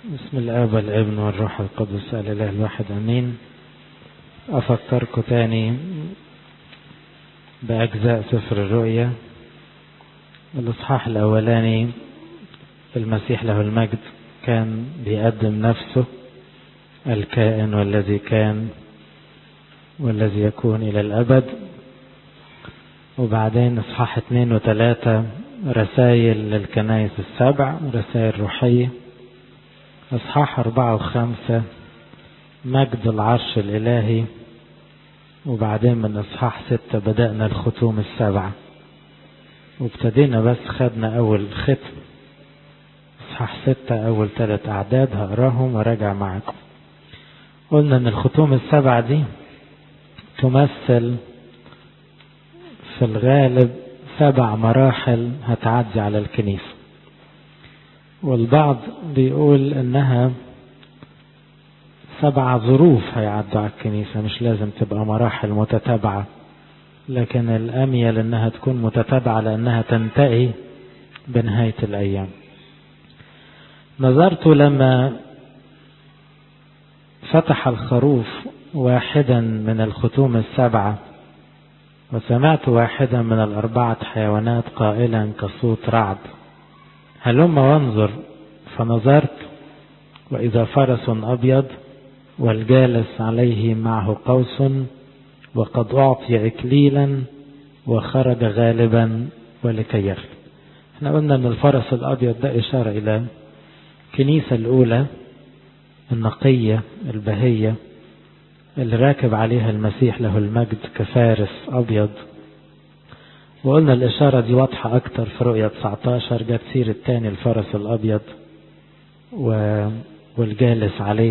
بسم الآب والابن والروح القدس الإله الواحد أمين. أفكركم تاني بأجزاء سفر الرؤيا. الإصحاح الأولاني المسيح له المجد كان بيقدم نفسه الكائن والذي كان والذي يكون إلى الأبد. وبعدين إصحاح 2 و3 رسائل للكنائس السبع، رسائل روحية. إصحاح 4 و5 مجد العرش الإلهي. وبعدين من إصحاح 6 بدأنا الختوم السبعة، وابتدينا بس خدنا أول ختم إصحاح 6 أول 3 أعداد هقراهم وراجع معكم. قلنا أن الختوم السبعة دي تمثل في الغالب 7 مراحل هتعدي على الكنيسة، والبعض بيقول انها 7 ظروف هيعدوا على الكنيسة، مش لازم تبقى مراحل متتابعة، لكن الأميل انها تكون متتابعة لانها تنتهي بنهاية الأيام. نظرت لما فتح الخروف واحدا من الختوم السبعة، وسمعت واحدا من 4 حيوانات قائلا كصوت رعد: هلم وانظر. فنظرت وإذا فرس أبيض والجالس عليه معه قوس، وقد أعطي إكليلا وخرج غالبا ولكي يغلب. احنا قلنا أن الفرس الأبيض ده إشارة إلى الكنيسة الأولى النقية البهية اللي راكب عليها المسيح له المجد كفارس أبيض. وقلنا الإشارة دي واضحة أكتر في رؤية 19، جت سيرة تاني الفرس الأبيض والجالس عليه،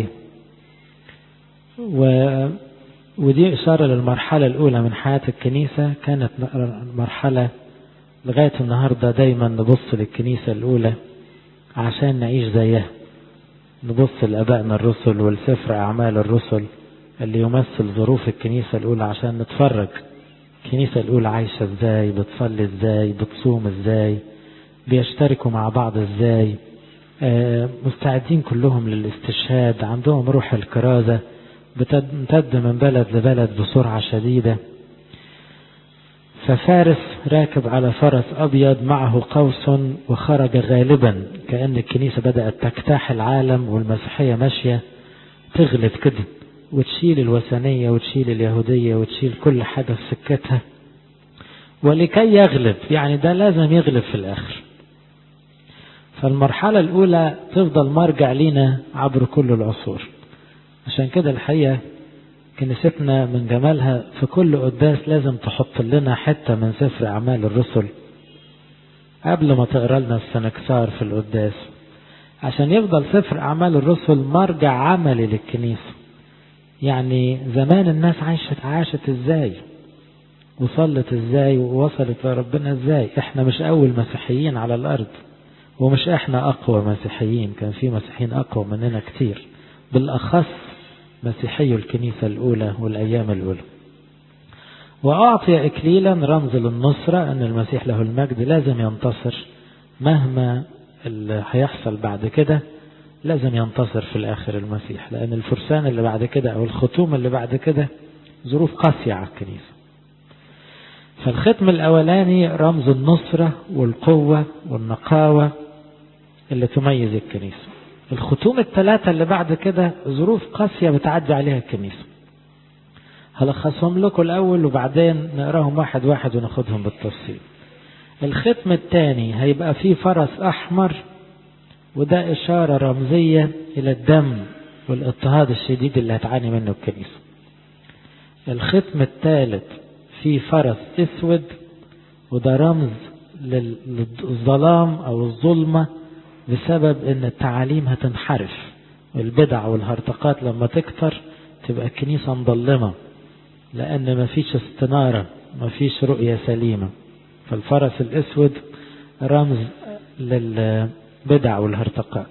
ودي إشارة للمرحلة الأولى من حياة الكنيسة. كانت مرحلة لغاية النهاردة دايما نبص للكنيسة الأولى عشان نعيش زيها، نبص لأبائنا الرسل والسفر أعمال الرسل اللي يمثل ظروف الكنيسة الأولى عشان نتفرج الكنيسة الأولى عايشة ازاي، بتصلي ازاي، بتصوم ازاي، بيشتركوا مع بعض ازاي، مستعدين كلهم للاستشهاد، عندهم روح الكرازة، بتمتد من بلد لبلد بسرعة شديدة. ففارس راكب على فرس أبيض معه قوس وخرج غالبا، كأن الكنيسة بدأت تجتاح العالم والمسيحية ماشية تغلب كده، وتشيل الوثنية وتشيل اليهودية وتشيل كل حاجة في سكتها، ولكي يغلب، يعني ده لازم يغلب في الآخر. فالمرحلة الأولى تفضل مرجع لينا عبر كل العصور. عشان كده الحقيقة كنيستنا من جمالها في كل قداس لازم تحط لنا حتة من سفر أعمال الرسل قبل ما تقرأ لنا السنكسار في القداس، عشان يفضل سفر أعمال الرسل مرجع عملي للكنيسة. يعني زمان الناس عاشت ازاي، وصلت ازاي، ووصلت لربنا ازاي. احنا مش اول مسيحيين على الارض، ومش احنا اقوى مسيحيين، كان في مسيحيين اقوى مننا كتير، بالاخص مسيحي الكنيسة الاولى والايام الاولى. واعطي اكليلا رمز للنصرة، ان المسيح له المجد لازم ينتصر مهما اللي هيحصل بعد كده، لازم ينتصر في الآخر المسيح، لأن الفرسان اللي بعد كده أو الختوم اللي بعد كده ظروف قاسية على الكنيسة. فالختم الأولاني رمز النصرة والقوة والنقاوة اللي تميز الكنيسة. الختوم الثلاثة اللي بعد كده ظروف قاسية بتعدي عليها الكنيسة. هلخصهم لكم الأول وبعدين نقراهم واحد واحد وناخدهم بالتفصيل. الختم الثاني هيبقى فيه فرس أحمر، وده إشارة رمزية إلى الدم والاضطهاد الشديد اللي هتعاني منه الكنيسة. الختم الثالث في فرس أسود، وده رمز للظلام أو الظلمة بسبب أن التعاليم هتنحرف، والبدع والهرطقات لما تكتر تبقى الكنيسة مظلمة، لأن مفيش استنارة، مفيش رؤية سليمة. فالفرس الأسود رمز بدع والهرطقات.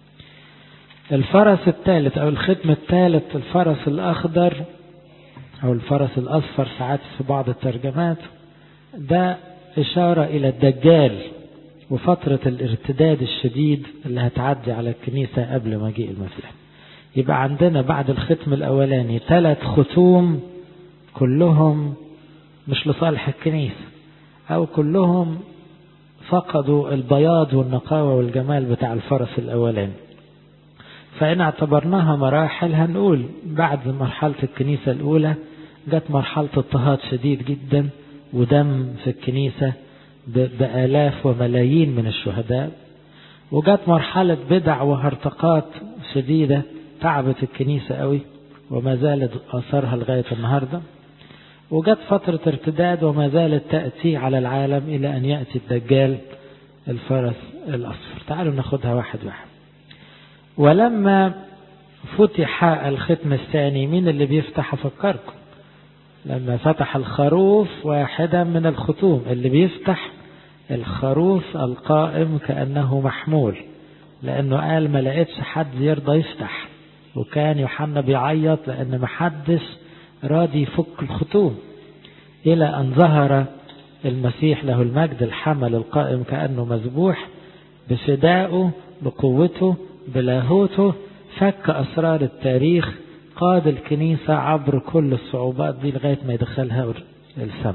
الفرس الثالث او الختم الثالث الفرس الاخضر او الفرس الاصفر ساعات في بعض الترجمات، ده اشارة الى الدجال وفترة الارتداد الشديد اللي هتعدي على الكنيسة قبل مجيء المسيح. يبقى عندنا بعد الختم الأولاني 3 ختوم كلهم مش لصالح الكنيسة، أو كلهم فقدوا البياض والنقاوة والجمال بتاع الفرس الأولاني. فإن اعتبرناها مراحل هنقول بعد مرحلة الكنيسة الأولى جت مرحلة اضطهاد شديد جدا ودم في الكنيسة بآلاف وملايين من الشهداء، وجت مرحلة بدع وهرطقات شديدة تعبت الكنيسة قوي وما زالت أثرها لغاية النهاردة، وجت فترة ارتداد وما زالت تأتي على العالم إلى أن يأتي الدجال الفرس الأصفر. تعالوا ناخدها واحد واحد. ولما فتح الختم الثاني، مين اللي بيفتح؟ أفكركم لما فتح الخروف واحدا من الختوم، اللي بيفتح الخروف القائم كأنه محمول، لأنه قال ما لقيتش حد يرضى يفتح، وكان يوحنا بيعيط لأن ما حدش راضي يفك الختوم، إلى أن ظهر المسيح له المجد الحمل القائم كأنه مذبوح بفدائه بقوته بلاهوته، فك أسرار التاريخ، قاد الكنيسة عبر كل الصعوبات دي لغاية ما يدخلها السم.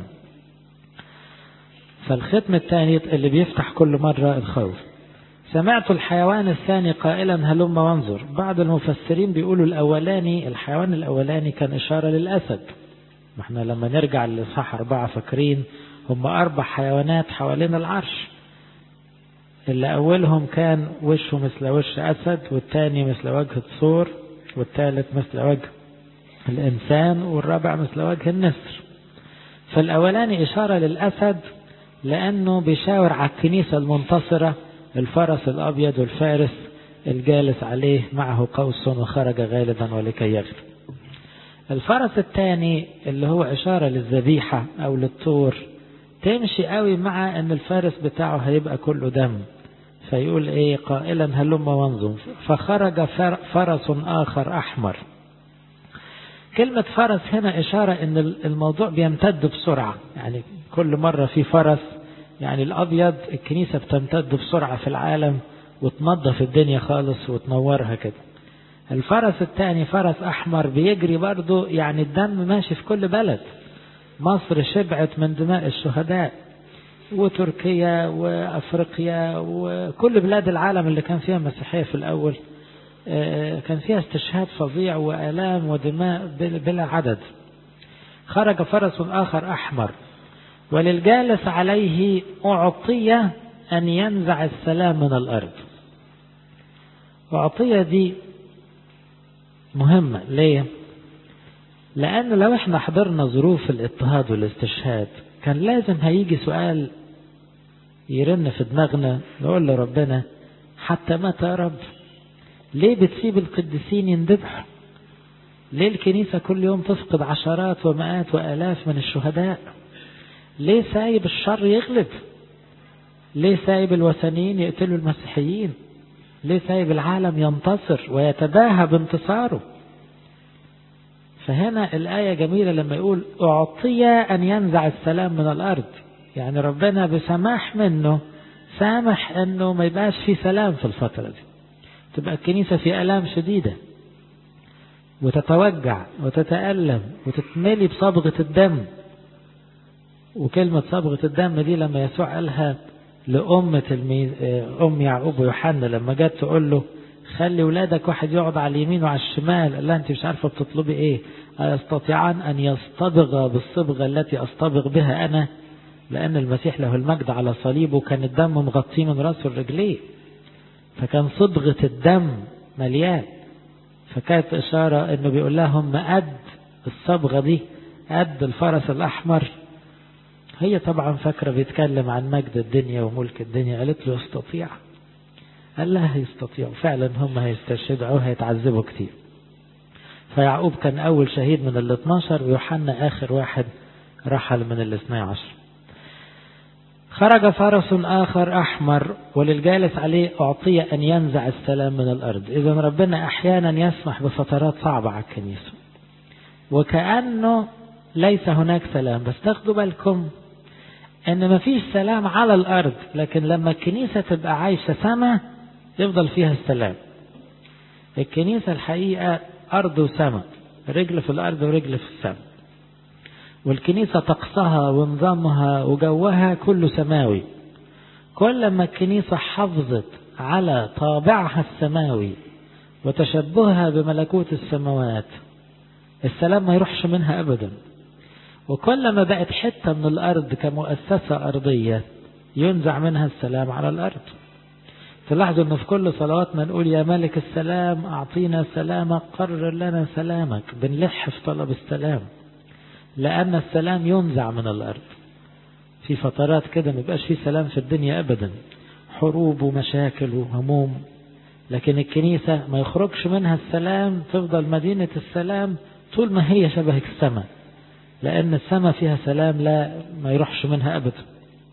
فالختم الثاني اللي بيفتح كل مرة الخوف. سمعت الحيوان الثاني قائلا هلم وانظر. بعض المفسرين بيقولوا الأولاني، الحيوان الأولاني كان إشارة للأسد. ما احنا لما نرجع للإصحاح 4 فاكرين هم 4 حيوانات حوالين العرش، اللي أولهم كان وشه مثل وش أسد، والثاني مثل وجه الثور، والثالث مثل وجه الإنسان، والرابع مثل وجه النسر. فالأولاني إشارة للأسد لأنه بيشاور على الكنيسة المنتصرة، الفرس الأبيض والفارس الجالس عليه معه قوس وخرج غالبا ولكي يغلب. الفرس الثاني اللي هو إشارة للذبيحة أو للطور، تمشي قوي مع أن الفارس بتاعه هيبقى كله دم، فيقول إيه؟ قائلا هلم وانظر. فخرج فرس آخر أحمر. كلمة فرس هنا إشارة أن الموضوع بيمتد بسرعة، يعني كل مرة في فرس، يعني الأبيض الكنيسة بتمتد بسرعة في العالم وتنظف الدنيا خالص وتنورها كده. الفرس الثاني فرس أحمر بيجري برضو، يعني الدم ماشي في كل بلد. مصر شبعت من دماء الشهداء، وتركيا وأفريقيا وكل بلاد العالم اللي كان فيها مسيحية في الأول كان فيها استشهاد فظيع وآلام ودماء بلا عدد. خرج فرس آخر أحمر، وللجالس عليه أعطي أن ينزع السلام من الأرض. أعطية دي مهمة ليه؟ لأن لو احنا حضرنا ظروف الاضطهاد والاستشهاد كان لازم هيجي سؤال يرن في دماغنا، نقول لربنا حتى متى يا رب؟ ليه بتسيب القديسين يندبحوا؟ ليه الكنيسة كل يوم تفقد عشرات ومئات وآلاف من الشهداء؟ ليه سايب الشر يغلب؟ ليه سايب الوثنيين يقتلوا المسيحيين؟ ليه سايب العالم ينتصر ويتباهى بانتصاره؟ فهنا الآية جميلة لما يقول أعطي أن ينزع السلام من الأرض، يعني ربنا بسماح منه سامح أنه ما يبقاش في سلام في الفترة دي، تبقى الكنيسة في آلام شديدة وتتوجع وتتألم وتتملي بصبغة الدم. وكلمة صبغة الدم دي لما يسوع قالها أم يعقوب ويوحنا لما جت تقول له خلي ولادك واحد يقعد على اليمين وعلى الشمال، قال لها انت مش عارفة بتطلبي ايه؟ يستطيعان ان يصطبغ بالصبغة التي اصطبغ بها انا، لان المسيح له المجد على صليبه كان الدم مغطيه من راسه لرجليه، فكان صبغة الدم مليان. فكانت اشارة انه بيقول لهم قد الصبغة دي قد الفرس الاحمر. هي طبعا فاكرة بيتكلم عن مجد الدنيا وملك الدنيا، قالت له يستطيع. قال لها يستطيع، فعلا هم هيستشهدوا أو هيتعذبوا كتير. فيعقوب كان أول شهيد من 12، ويوحنا آخر واحد رحل من 12. خرج فرس آخر أحمر، وللجالس عليه أعطي أن ينزع السلام من الأرض. إذن ربنا أحيانا يسمح بفترات صعبة على الكنيسة وكأنه ليس هناك سلام، بس تاخدوا بالكم ان مفيش سلام على الارض، لكن لما الكنيسة تبقى عايشة سما يفضل فيها السلام. الكنيسة الحقيقة ارض وسما، رجل في الارض ورجل في السما، والكنيسة طقسها ونظامها وجوها كله سماوي. كل ما الكنيسة حافظت على طابعها السماوي وتشبهها بملكوت السماوات، السلام ما يروحش منها أبدا. وكل ما بقت حتة من الأرض كمؤسسة أرضية ينزع منها السلام على الأرض. تلاحظوا أنه في كل صلواتنا نقول يا ملك السلام أعطينا سلامك، قرر لنا سلامك. بنلح في طلب السلام، لأن السلام ينزع من الأرض. في فترات كده ما يبقاش في سلام في الدنيا أبدا، حروب ومشاكل وهموم، لكن الكنيسة ما يخرجش منها السلام، تفضل مدينة السلام طول ما هي شبه السماء، لأن السماء فيها سلام لا ما يروحش منها أبدا.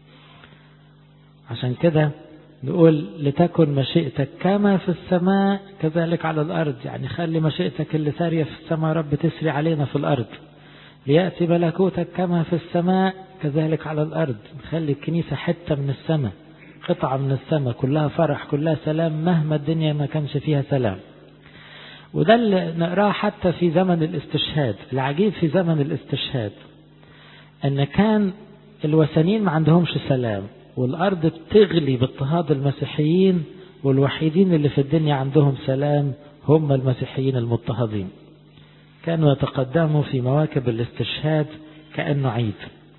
عشان كده نقول لتكن مشيئتك كما في السماء كذلك على الأرض، يعني خلي مشيئتك اللي سارية في السماء رب تسري علينا في الأرض. ليأتي ملكوتك كما في السماء كذلك على الأرض. خلي الكنيسة حتة من السماء، قطعة من السماء، كلها فرح كلها سلام مهما الدنيا ما كانش فيها سلام. وده اللي نقراه حتى في زمن الاستشهاد. العجيب في زمن الاستشهاد أن كان الوثنيين ما عندهمش سلام، والأرض بتغلي باضطهاد المسيحيين، والوحيدين اللي في الدنيا عندهم سلام هم المسيحيين المضطهدين. كانوا يتقدموا في مواكب الاستشهاد كأنه عيد،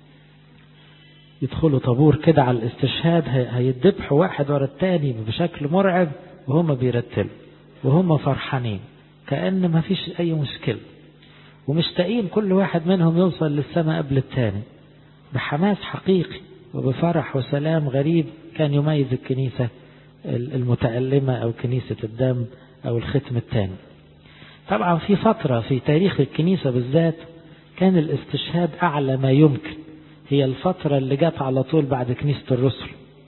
يدخلوا طابور كده على الاستشهاد، هيدبحوا واحد ورا التاني بشكل مرعب، وهم بيرتلوا وهم فرحانين كأن ما فيش أي مشكلة، ومشتاقين كل واحد منهم يوصل للسماء قبل التاني بحماس حقيقي وبفرح وسلام غريب كان يميز الكنيسة المتألمة أو كنيسة الدم أو الختم الثاني. طبعا في فترة في تاريخ الكنيسة بالذات كان الاستشهاد أعلى ما يمكن، هي الفترة اللي جت على طول بعد كنيسة الرسل.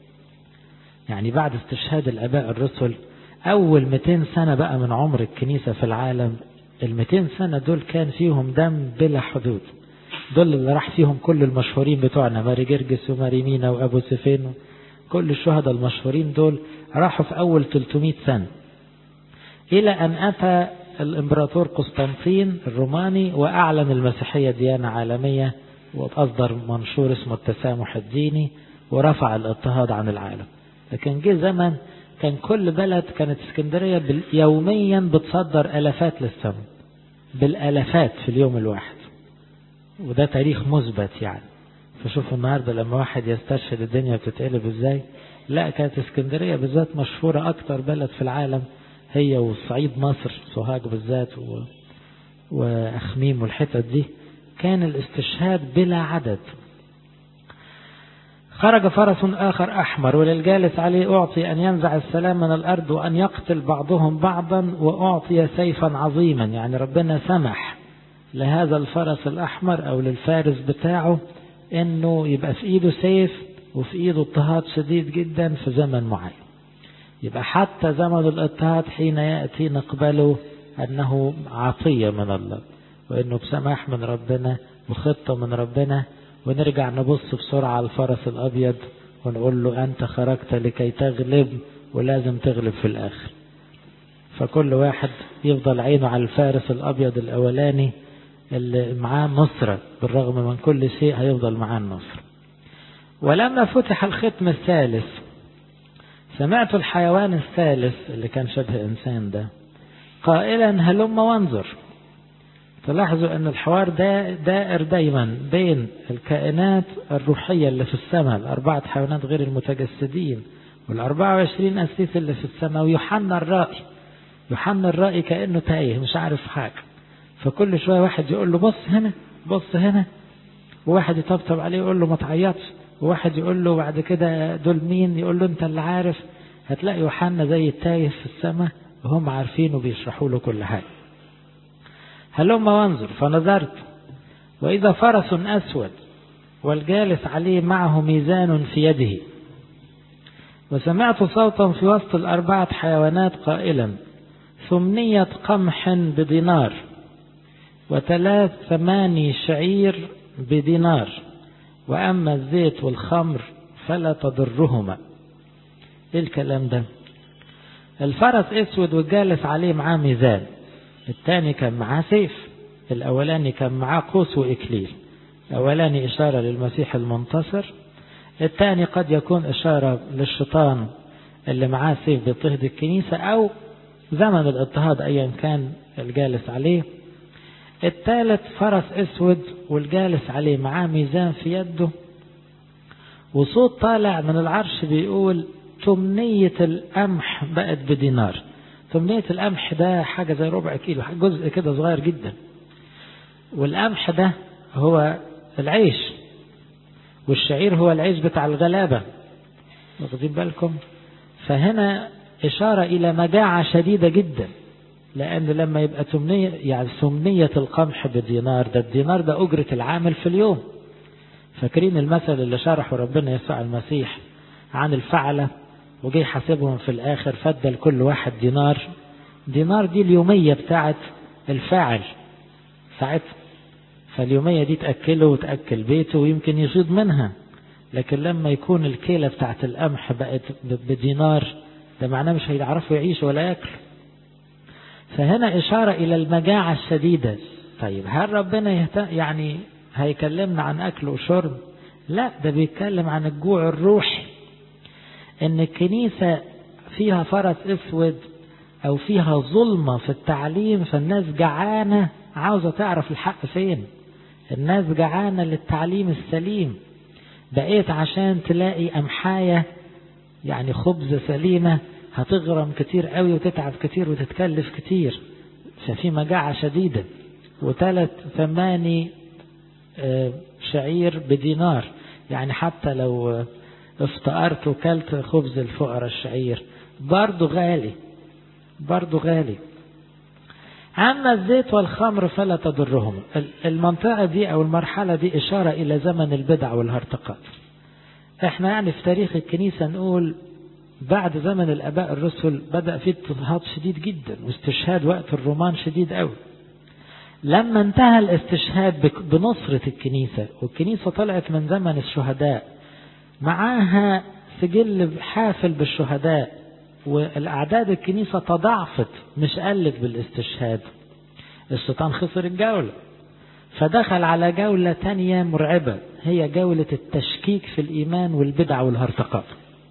يعني بعد استشهاد الآباء الرسل أول 200 سنة بقى من عمر الكنيسة في العالم، 200 سنة دول كان فيهم دم بلا حدود. دول اللي راح فيهم كل المشهورين بتوعنا، ماري جرجس وماري مينا وأبو سفين، كل الشهداء المشهورين دول راحوا في أول 300 سنة، إلى أن أتى الإمبراطور قسطنطين الروماني وأعلن المسيحية ديانة عالمية، وأصدر منشور اسمه التسامح الديني، ورفع الاضطهاد عن العالم. لكن جه زمن كان كل بلد، كانت اسكندرية يوميا بتصدر ألفات للسماء، بالألفات في اليوم الواحد، وده تاريخ مثبت يعني. فشوفوا النهاردة لما واحد يستشهد الدنيا بتتقلب ازاي. لا، كانت اسكندرية بالذات مشهورة أكتر بلد في العالم، هي والصعيد مصر، سوهاج بالذات وأخميم والحتت دي، كان الاستشهاد بلا عدد. خرج فرس آخر أحمر وللجالس عليه أعطي أن ينزع السلام من الأرض وأن يقتل بعضهم بعضا، وأعطي سيفا عظيما. يعني ربنا سمح لهذا الفرس الأحمر أو للفارس بتاعه أنه يبقى في إيده سيف وفي إيده اضطهاد شديد جدا في زمن معين. يبقى حتى زمن الاضطهاد حين يأتي نقبله أنه عطية من الله، وأنه بسماح من ربنا وخطة من ربنا، ونرجع نبص بسرعة على الفرس الأبيض ونقول له أنت خرجت لكي تغلب، ولازم تغلب في الآخر. فكل واحد يفضل عينه على الفارس الأبيض الأولاني اللي معاه النصرة، بالرغم من كل شيء هيفضل معاه النصر. ولما فتح الختم الثالث سمعت الحيوان الثالث اللي كان شبه إنسان ده قائلا هلم وانظر. تلاحظوا أن الحوار ده دائر دايما بين الكائنات الروحية اللي في السماء، الأربعة حيوانات غير المتجسدين، وال24 أسيس اللي في السماء، ويوحنا الرائي. يوحنا الرائي كأنه تايه مش عارف حاجة، فكل شوية واحد يقول له بص هنا بص هنا، وواحد يطبطب عليه يقول له ما تعيطش، وواحد يقول له بعد كده دول مين، يقول له انت اللي عارف. هتلاقي يوحنا زي التايه في السماء وهم عارفين وبيشرحوا له كل حاجة. هلم وانظر. فنظرت وإذا فرس أسود والجالس عليه معه ميزان في يده، وسمعت صوتا في وسط الأربعة حيوانات قائلا 8 قمح ب1 دينار و8 شعير ب1 دينار وأما الزيت والخمر فلا تضرهما. إيه الكلام ده؟ الفرس أسود والجالس عليه معاه ميزان، الثاني كان معاه سيف، الأولاني كان معاه قوس وإكليل. الأولاني إشارة للمسيح المنتصر، الثاني قد يكون إشارة للشيطان اللي معاه سيف بيضطهد الكنيسة، أو زمن الاضطهاد أيا كان الجالس عليه. الثالث فرس أسود والجالس عليه معاه ميزان في يده، وصوت طالع من العرش بيقول تمنية القمح بقت بدينار. تمنية القمح ده حاجة زي ربع كيلو، جزء كده صغير جدا، والقمح ده هو العيش، والشعير هو العيش بتاع الغلابة، واخدين بالكم؟ فهنا إشارة إلى مجاعة شديدة جدا، لأن لما يبقى تمنية، يعني تمنية القمح بدينار، ده الدينار ده أجرة العامل في اليوم. فاكرين المثل اللي شرحه ربنا يسوع المسيح عن الفعلة وجي يحاسبهم في الآخر فدى لكل واحد دينار. دينار دي اليومية بتاعت الفاعل ساعتها، فاليومية دي تأكله وتأكل بيته ويمكن يصيد منها. لكن لما يكون الكيلة بتاعت القمح بقت بدينار، ده معناه مش هيعرفوا يعيشوا ولا يأكل. فهنا إشارة إلى المجاعة الشديدة. طيب هل ربنا يعني هيكلمنا عن أكل وشرب؟ لا، ده بيتكلم عن الجوع الروحي، إن الكنيسة فيها فرس أسود أو فيها ظلمة في التعليم، فالناس جعانة عاوزة تعرف الحق فين. الناس جعانة للتعليم السليم. بقيت عشان تلاقي أمحاية يعني خبز سليمة هتغرم كتير قوي وتتعب كتير وتتكلف كتير، ففي مجاعة شديدة. وثلاث 8 شعير بدينار، يعني حتى لو افتقرت وكلت خبز الفقراء الشعير برضو غالي، برضو غالي. أما الزيت والخمر فلا تضرهم. المنطقة دي أو المرحلة دي إشارة إلى زمن البدع والهرطقات. احنا يعني في تاريخ الكنيسة نقول بعد زمن الآباء الرسل بدأ فيه اضطهاد شديد جدا واستشهاد وقت الرومان شديد قوي. لما انتهى الاستشهاد بنصرة الكنيسة والكنيسة طلعت من زمن الشهداء معاها سجل حافل بالشهداء، والأعداد الكنيسة تضاعفت مش قلت بالاستشهاد، الشيطان خسر الجولة، فدخل على جولة تانية مرعبة، هي جولة التشكيك في الإيمان والبدع والهرطقات.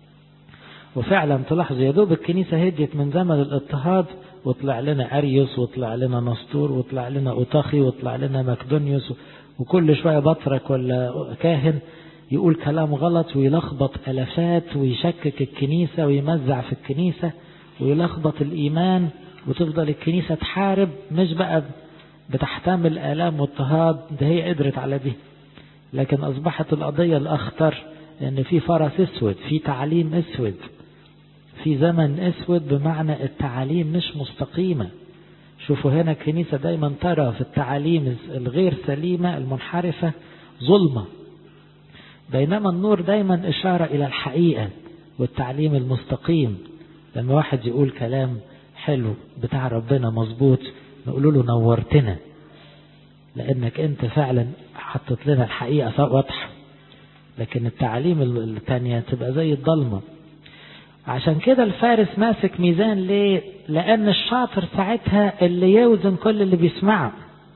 وفعلا تلاحظ يدوب الكنيسة هديت من زمن الاضطهاد وطلع لنا أريوس وطلع لنا نسطور وطلع لنا أوطاخي وطلع لنا مكدونيوس، وكل شوية بطرك ولا كاهن يقول كلام غلط ويلخبط ألفات ويشكك الكنيسة ويمزع في الكنيسة ويلخبط الإيمان، وتفضل الكنيسة تحارب، مش بقى بتحتمل آلام واضطهاد، ده هي قدرت على دي. لكن أصبحت القضية الأخطر لأن في فرس أسود، في تعليم أسود، في زمن أسود، بمعنى التعاليم مش مستقيمة. شوفوا هنا الكنيسة دايما ترى في التعاليم الغير سليمة المنحرفة ظلمة، بينما النور دايما إشارة إلى الحقيقة والتعليم المستقيم. لما واحد يقول كلام حلو بتاع ربنا مظبوط نقول له نورتنا، لأنك أنت فعلا حطت لنا الحقيقة واضحة. لكن التعليم الثانية تبقى زي الضلمة. عشان كده الفارس ماسك ميزان. ليه؟ لأن الشاطر ساعتها اللي يوزن كل اللي بيسمعه،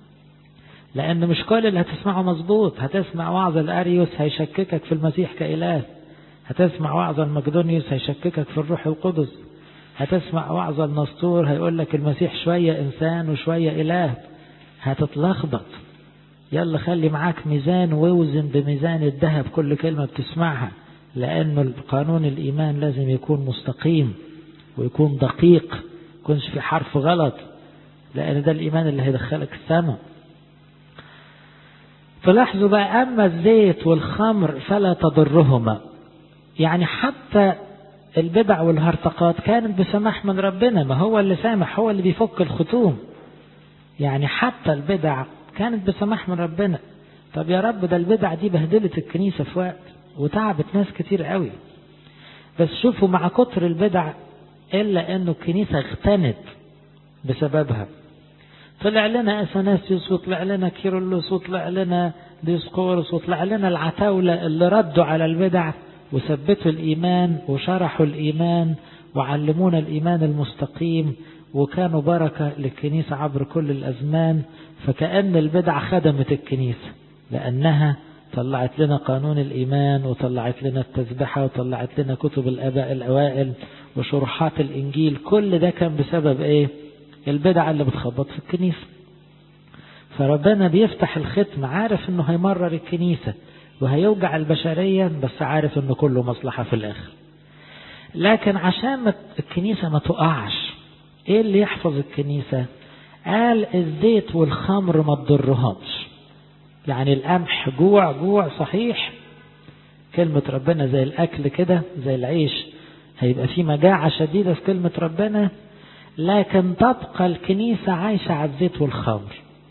لأن مش كل اللي هتسمعه مظبوط. هتسمع وعظ الأريوس هيشككك في المسيح كإله، هتسمع وعظ المقدونيوس هيشككك في الروح القدس، هتسمع وعظ النسطور هيقول لك المسيح شوية إنسان وشوية إله، هتتلخبط. يلا خلي معاك ميزان ووزن بميزان الذهب كل كلمة بتسمعها، لأنه قانون الإيمان لازم يكون مستقيم ويكون دقيق، يكونش في حرف غلط، لأن ده الإيمان اللي هيدخلك السماء. تلاحظوا بقى أما الزيت والخمر فلا تضرهما، يعني حتى البدع والهرطقات كانت بسماح من ربنا، ما هو اللي سامح، هو اللي بيفك الختوم. يعني حتى البدع كانت بسماح من ربنا. طب يا رب، ده البدع دي بهدلت الكنيسة في وقت وتعبت ناس كتير قوي. بس شوفوا مع كتر البدع إلا أنه الكنيسة اغتنت بسببها. طلع لنا أثناسيوس وطلع لنا كيرلس وطلع لنا ديسقورس، وطلع لنا العتاولة اللي ردوا على البدع وثبتوا الإيمان وشرحوا الإيمان وعلمونا الإيمان المستقيم، وكانوا بركة للكنيسة عبر كل الأزمان. فكأن البدع خدمت الكنيسة، لأنها طلعت لنا قانون الإيمان، وطلعت لنا التسبحة، وطلعت لنا كتب الآباء الأوائل وشروحات الإنجيل. كل ده كان بسبب إيه؟ البدع اللي بتخبط في الكنيسة. فربنا بيفتح الختم عارف إنه هيمرر الكنيسة وهيوجع البشرية، بس عارف إنه كله مصلحة في الآخر. لكن عشان الكنيسة ما تقعش، إيه اللي يحفظ الكنيسة؟ قال الزيت والخمر ما تضرهمش. يعني القمح جوع صحيح، كلمة ربنا زي الأكل كده، زي العيش، هيبقى في مجاعة شديدة في كلمة ربنا، لكن تبقى الكنيسة عايشة على الزيت والخمر.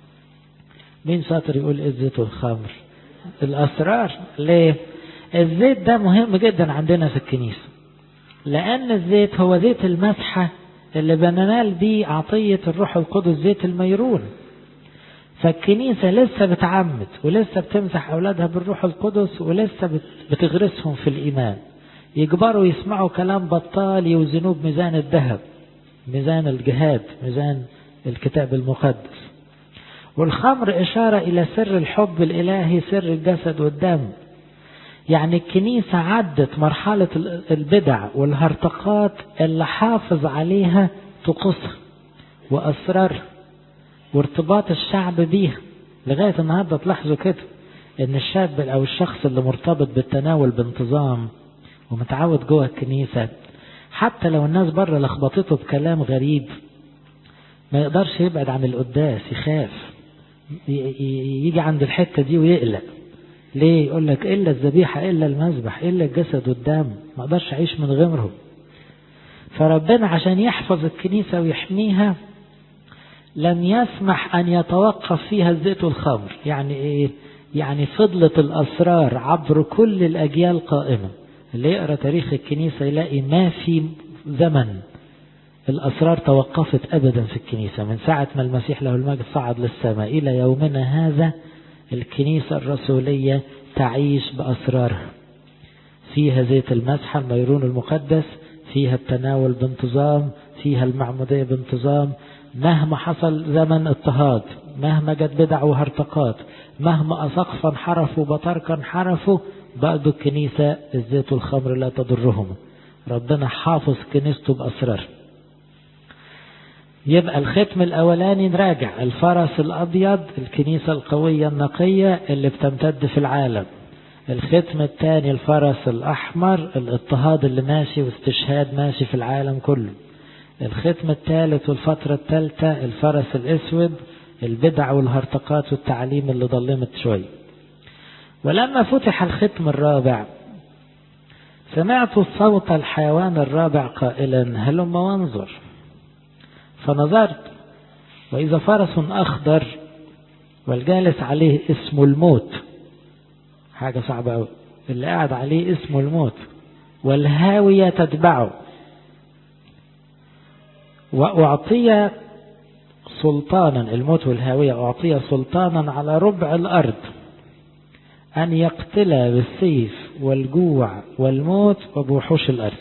مين شاطر يقول إيه الزيت والخمر؟ الأسرار. ليه؟ الزيت ده مهم جدا عندنا في الكنيسة، لأن الزيت هو زيت المسحة اللي بننال بيه عطية الروح القدس، زيت الميرون. فالكنيسة لسه بتعمد ولسه بتمسح أولادها بالروح القدس، ولسه بتغرسهم في الإيمان، يجبروا يسمعوا كلام بطال يوزنوه بميزان الذهب، ميزان الجهاد، ميزان الكتاب المقدس. والخمر إشارة إلى سر الحب الإلهي، سر الجسد والدم. يعني الكنيسة عدت مرحلة البدع والهرطقات اللي حافظ عليها طقوسها وأسرارها وارتباط الشعب بيها لغاية النهاردة. تلاحظوا كده ان الشاب او الشخص اللي مرتبط بالتناول بانتظام ومتعود جوه الكنيسة، حتى لو الناس بره لخبطته بكلام غريب، ما يقدرش يبعد عن القداس، يخاف يجي عند الحتة دي ويقلق. ليه؟ يقول لك إلا الذبيحة، إلا المذبح، إلا الجسد والدم، ما اقدرش أعيش من غيرهم. فربنا عشان يحفظ الكنيسة ويحميها لم يسمح أن يتوقف فيها الزيت والخمر. يعني إيه؟ يعني فضلت الأسرار عبر كل الأجيال قائمة. اللي يقرأ تاريخ الكنيسة يلاقي ما في زمن الأسرار توقفت أبدا في الكنيسة. من ساعة ما المسيح له المجد صعد للسماء إلى يومنا هذا، الكنيسة الرسولية تعيش بأسرارها. فيها زيت المسحة الميرون المقدس، فيها التناول بانتظام، فيها المعمودية بانتظام. مهما حصل زمن اضطهاد، مهما جت بدع وهرطقات، مهما أسقفا انحرفوا بطاركا انحرفوا، برضو الكنيسة الزيت والخمر لا تضرهم. ربنا حافظ كنيسته بأسرار. يبقى الختم الأولاني نراجع: الفرس الأبيض، الكنيسة القوية النقية اللي بتمتد في العالم. الختم الثاني الفرس الأحمر، الاضطهاد اللي ماشي واستشهاد ماشي في العالم كله. الختم الثالث والفترة الثالثة الفرس الأسود، البدع والهرطقات والتعليم اللي ظلمت شوي. ولما فتح الختم الرابع سمعت صوت الحيوان الرابع قائلا: هلم وانظر. فنظرت وإذا فرس أخضر والجالس عليه اسمه الموت. حاجة صعبة أوي، اللي قاعد عليه اسمه الموت، والهاوية تتبعه. وأعطي سلطانا، الموت والهاوية أعطي سلطانا على ربع الأرض أن يقتل بالسيف والجوع والموت وبوحوش الأرض.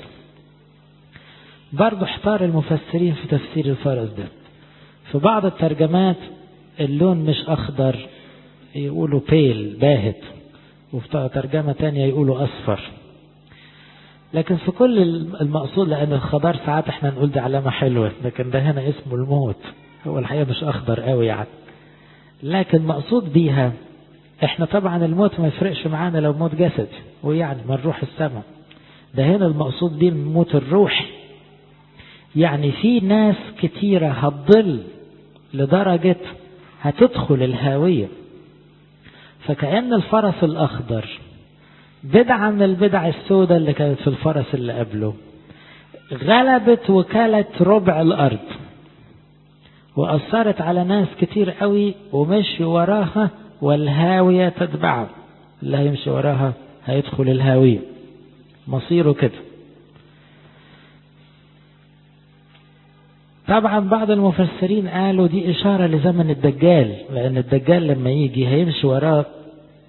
برضو احتار المفسرين في تفسير الفرس ده. في بعض الترجمات اللون مش أخضر، يقولوا بيل باهت، وفي ترجمة تانية يقولوا أصفر. لكن في كل المقصود، لأن الخضار ساعات احنا نقول ده علامة حلوة، لكن ده هنا اسمه الموت، هو الحقيقة مش أخضر قوي يعني، لكن مقصود بيها احنا طبعا الموت ما يفرقش معانا لو موت جسد، ويعني ما نروح السماء. ده هنا المقصود بيه الموت الروحي. يعني في ناس كتيرة هتضل لدرجة هتدخل الهاوية. فكأن الفرس الأخضر بدعة من البدع السوداء اللي كانت في الفرس اللي قبله، غلبت وكالة ربع الأرض وأثرت على ناس كتير قوي ومشي وراها، والهاوية تتبعه. اللي هيمشي وراها هيدخل الهاوية، مصيره كده. طبعا بعض المفسرين قالوا دي إشارة لزمن الدجال، لأن الدجال لما يجي هيمشي وراه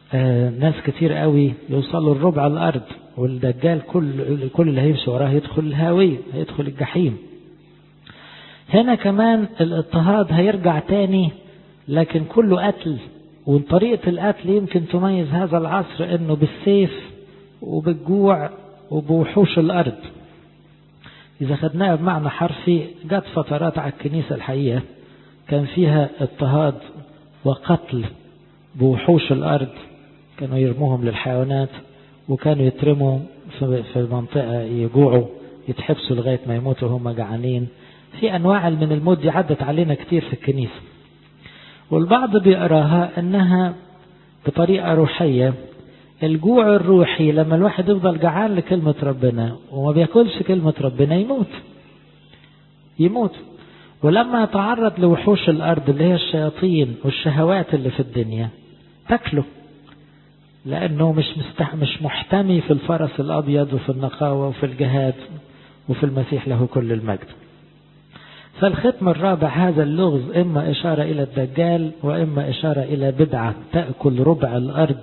ناس كتير قوي يوصلوا الربع الأرض، والدجال كل اللي هيمشي وراه يدخل الهاوية، هيدخل الجحيم. هنا كمان الاضطهاد هيرجع تاني، لكن كله قتل، وطريقة القتل يمكن تميز هذا العصر انه بالسيف وبالجوع وبوحوش الأرض. إذا خدناها بمعنى حرفي، جت فترات على الكنيسة الحقيقة كان فيها اضطهاد وقتل بوحوش الأرض، كانوا يرموهم للحيوانات، وكانوا يترموا في منطقة يجوعوا، يتحبسوا لغاية ما يموتوا هم جعانين. في أنواع من الموت دي عدت علينا كتير في الكنيسة، والبعض بيقراها أنها بطريقة روحية. الجوع الروحي لما الواحد يفضل جعان لكلمة ربنا وما بياكلش كلمة ربنا يموت. ولما يتعرض لوحوش الأرض اللي هي الشياطين والشهوات اللي في الدنيا تاكله، لأنه مش محتمي في الفرس الأبيض وفي النقاوة وفي الجهاد وفي المسيح له كل المجد. فالختم الرابع هذا اللغز إما إشارة إلى الدجال، وإما إشارة إلى بدعة تأكل ربع الأرض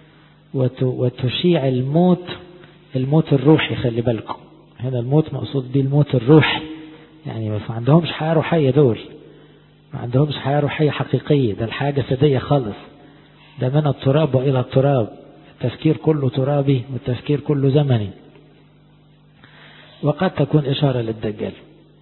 وتشيع الموت الروحي. خلي بالكم هنا الموت مقصود به الموت الروحي، يعني ما عندهمش حياة روحية، دول ما عندهمش حياة روحية حقيقية، ده الحاجة جسدية خالص، ده من التراب وإلى التراب، التفكير كله ترابي والتفكير كله زمني، وقد تكون إشارة للدجال.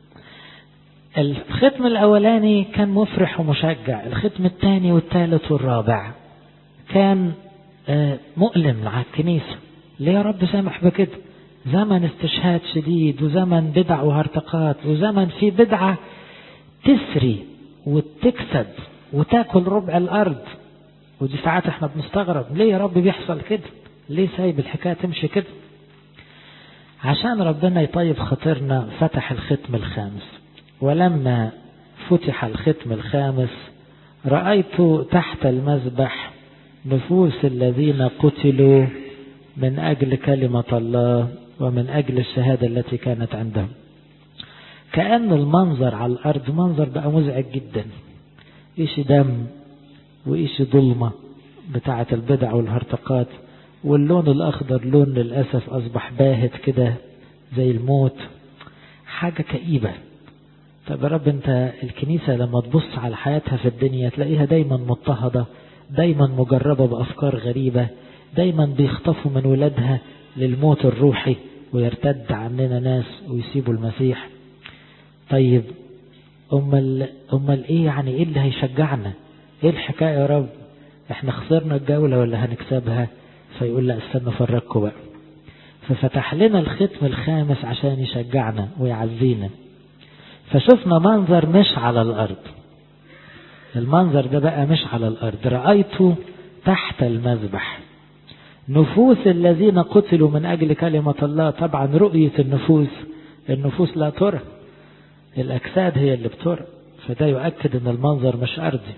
الختم الأولاني كان مفرح ومشجع، الختم الثاني والثالث والرابع كان مؤلم على الكنيسة. ليه يا رب سامح بكده؟ زمن استشهاد شديد، وزمن بدع وهرطقات، وزمن في بدعة تسري وتكسد وتاكل ربع الأرض. ودي ساعات احنا بنستغرب ليه يا رب بيحصل كده، ليه سايب الحكاية تمشي كده؟ عشان ربنا يطيب خاطرنا فتح الختم الخامس. ولما فتح الختم الخامس رأيت تحت المذبح نفوس الذين قتلوا من أجل كلمة الله ومن أجل الشهادة التي كانت عندهم. كأن المنظر على الأرض منظر بقى مزعج جدا، إيش دم وإيش ظلمة بتاعة البدع والهرطقات، واللون الأخضر لون للأسف أصبح باهت كده زي الموت، حاجة كئيبة. طب يا رب أنت الكنيسة لما تبص على حياتها في الدنيا تلاقيها دايما مضطهدة، دايما مجربة بأفكار غريبة، دايما بيخطفوا من ولادها للموت الروحي ويرتد عننا ناس ويسيبوا المسيح. طيب أمال إيه يعني؟ إيه اللي هيشجعنا؟ إيه الحكاية يا رب؟ إحنا خسرنا الجولة ولا هنكسبها؟ فيقول لا استنى فرجكم بقى. ففتح لنا الختم الخامس عشان يشجعنا ويعزينا. فشفنا منظر مش على الأرض، المنظر ده بقى مش على الأرض. رأيته تحت المذبح نفوس الذين قتلوا من أجل كلمة الله. طبعا رؤية النفوس لا ترى، الأجساد هي اللي بترى، فده يؤكد أن المنظر مش أرضي.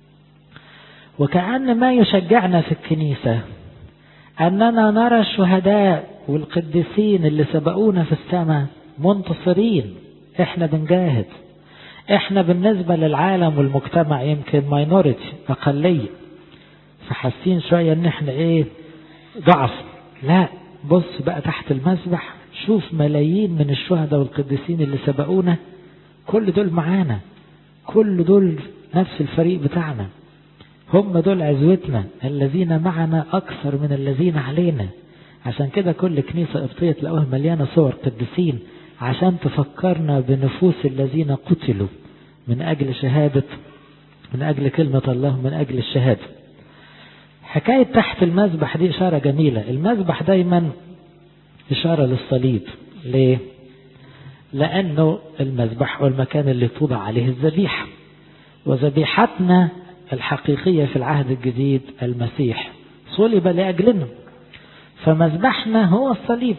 وكأن ما يشجعنا في الكنيسة أننا نرى الشهداء والقديسين اللي سبقونا في السماء منتصرين. احنا بنجاهد، احنا بالنسبة للعالم والمجتمع يمكن ماينوريتي، أقلية، فحاسين شوية ان احنا ايه، ضعف. لا، بص بقى تحت المذبح، شوف ملايين من الشهداء والقديسين اللي سبقونا، كل دول معانا، كل دول نفس الفريق بتاعنا، هم دول عزوتنا، الذين معنا أكثر من الذين علينا. عشان كده كل كنيسة قبطية تلاقوها مليانة صور قديسين، عشان تفكرنا بنفوس الذين قتلوا من أجل شهادة، من أجل كلمة الله، من أجل الشهادة. حكاية تحت المذبح دي إشارة جميلة. المذبح دايما إشارة للصليب. ليه؟ لأنه المذبح هو المكان اللي توضع عليه الذبيحة، وذبيحتنا الحقيقية في العهد الجديد المسيح صلب لأجلنا، فمذبحنا هو الصليب.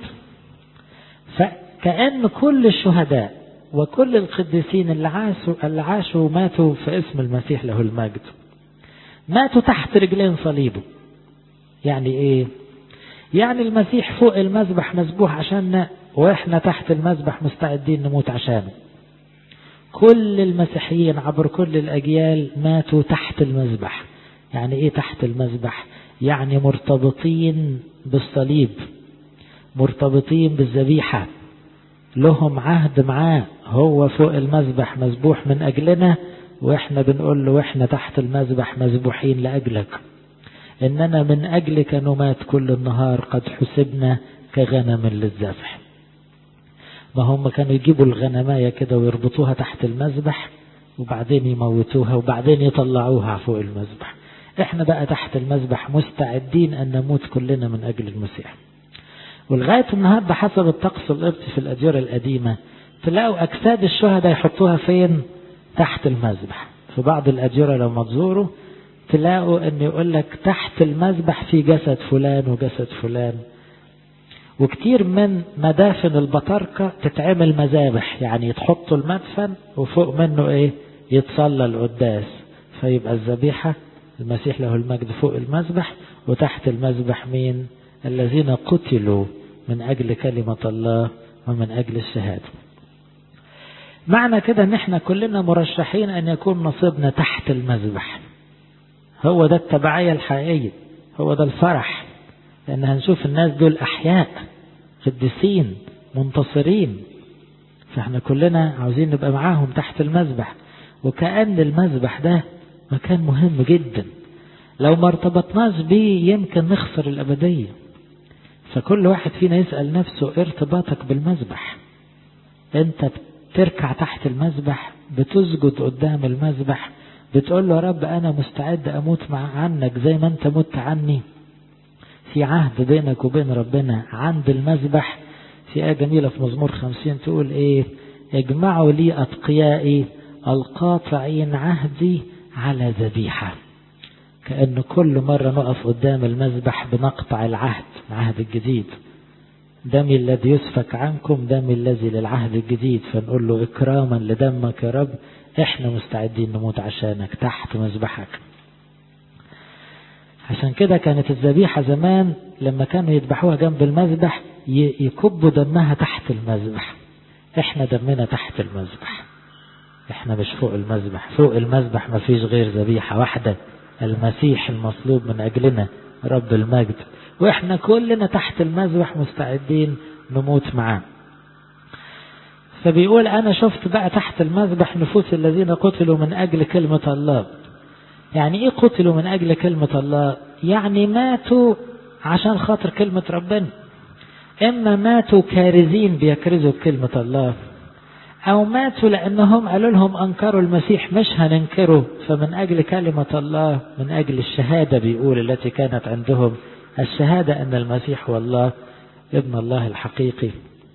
فكأن كل الشهداء وكل القديسين اللي عاشوا وماتوا في اسم المسيح له المجد ماتوا تحت رجلين صليبه. يعني ايه؟ يعني المسيح فوق المذبح مذبوح عشاننا، واحنا تحت المذبح مستعدين نموت عشانه. كل المسيحيين عبر كل الأجيال ماتوا تحت المذبح. يعني ايه تحت المذبح؟ يعني مرتبطين بالصليب، مرتبطين بالذبيحة، لهم عهد معاه، هو فوق المذبح مذبوح من أجلنا، وإحنا بنقول له وإحنا تحت المذبح مذبوحين لأجلك. إننا من أجلك نمات كل النهار، قد حسبنا كغنم للذبح. ما هم كانوا يجيبوا الغنماية كده ويربطوها تحت المذبح وبعدين يموتوها وبعدين يطلعوها فوق المذبح. إحنا بقى تحت المذبح مستعدين أن نموت كلنا من أجل المسيح. ولغاية النهاردة حسب الطقس القبطي في الأديرة القديمة تلاقوا أجساد الشهداء يحطوها فين؟ تحت المذبح. في بعض الأديرة لما تزوروا تلاقوا أن يقول لك تحت المذبح في جسد فلان وجسد فلان. وكتير من مدافن البطاركة تتعمل مذابح، يعني يتحطوا المدفن وفوق منه ايه؟ يتصلى القداس، فيبقى الذبيحة المسيح له المجد فوق المذبح، وتحت المذبح مين؟ الذين قتلوا من أجل كلمة الله ومن أجل الشهادة. معنى كده ان احنا كلنا مرشحين ان يكون نصيبنا تحت المذبح. هو ده التبعية الحقيقية، هو ده الفرح، لأن هنشوف الناس دول أحياء قديسين منتصرين، فاحنا كلنا عاوزين نبقى معاهم تحت المذبح. وكأن المذبح ده مكان مهم جدا، لو ما ارتبطناش بيه يمكن نخسر الأبدية. فكل واحد فينا يسأل نفسه ارتباطك بالمذبح. انت بتركع تحت المذبح، بتسجد قدام المذبح، بتقول له يا رب أنا مستعد أموت عنك زي ما أنت مت عني. في عهد بينك وبين ربنا عند المذبح. في آية جميلة في مزمور 50 تقول ايه؟ اجمعوا لي أتقيائي القاطعين عهدي على ذبيحة. كأن كل مرة نقف قدام المذبح بنقطع العهد الجديد. دمي الذي يسفك عنكم دمي الذي للعهد الجديد، فنقول له إكراما لدمك يا رب احنا مستعدين نموت عشانك تحت مذبحك. عشان كده كانت الذبيحة زمان لما كانوا يذبحوها جنب المذبح يكبوا دمها تحت المذبح. احنا دمنا تحت المذبح، احنا مش فوق المذبح. فوق المذبح ما فيش غير ذبيحة واحدة، المسيح المصلوب من أجلنا رب المجد، واحنا كلنا تحت المذبح مستعدين نموت معاه. فبيقول أنا شفت بقى تحت المذبح نفوس الذين قتلوا من أجل كلمة الله. يعني ايه قتلوا من أجل كلمة الله؟ يعني ماتوا عشان خاطر كلمة ربنا. إما ماتوا كارزين بيكرزوا بكلمة الله، أو ماتوا لأنهم قالوا لهم أنكروا المسيح مش هننكره، فمن أجل كلمة الله، من أجل الشهادة بيقول التي كانت عندهم، الشهادة أن المسيح هو الله ابن الله الحقيقي.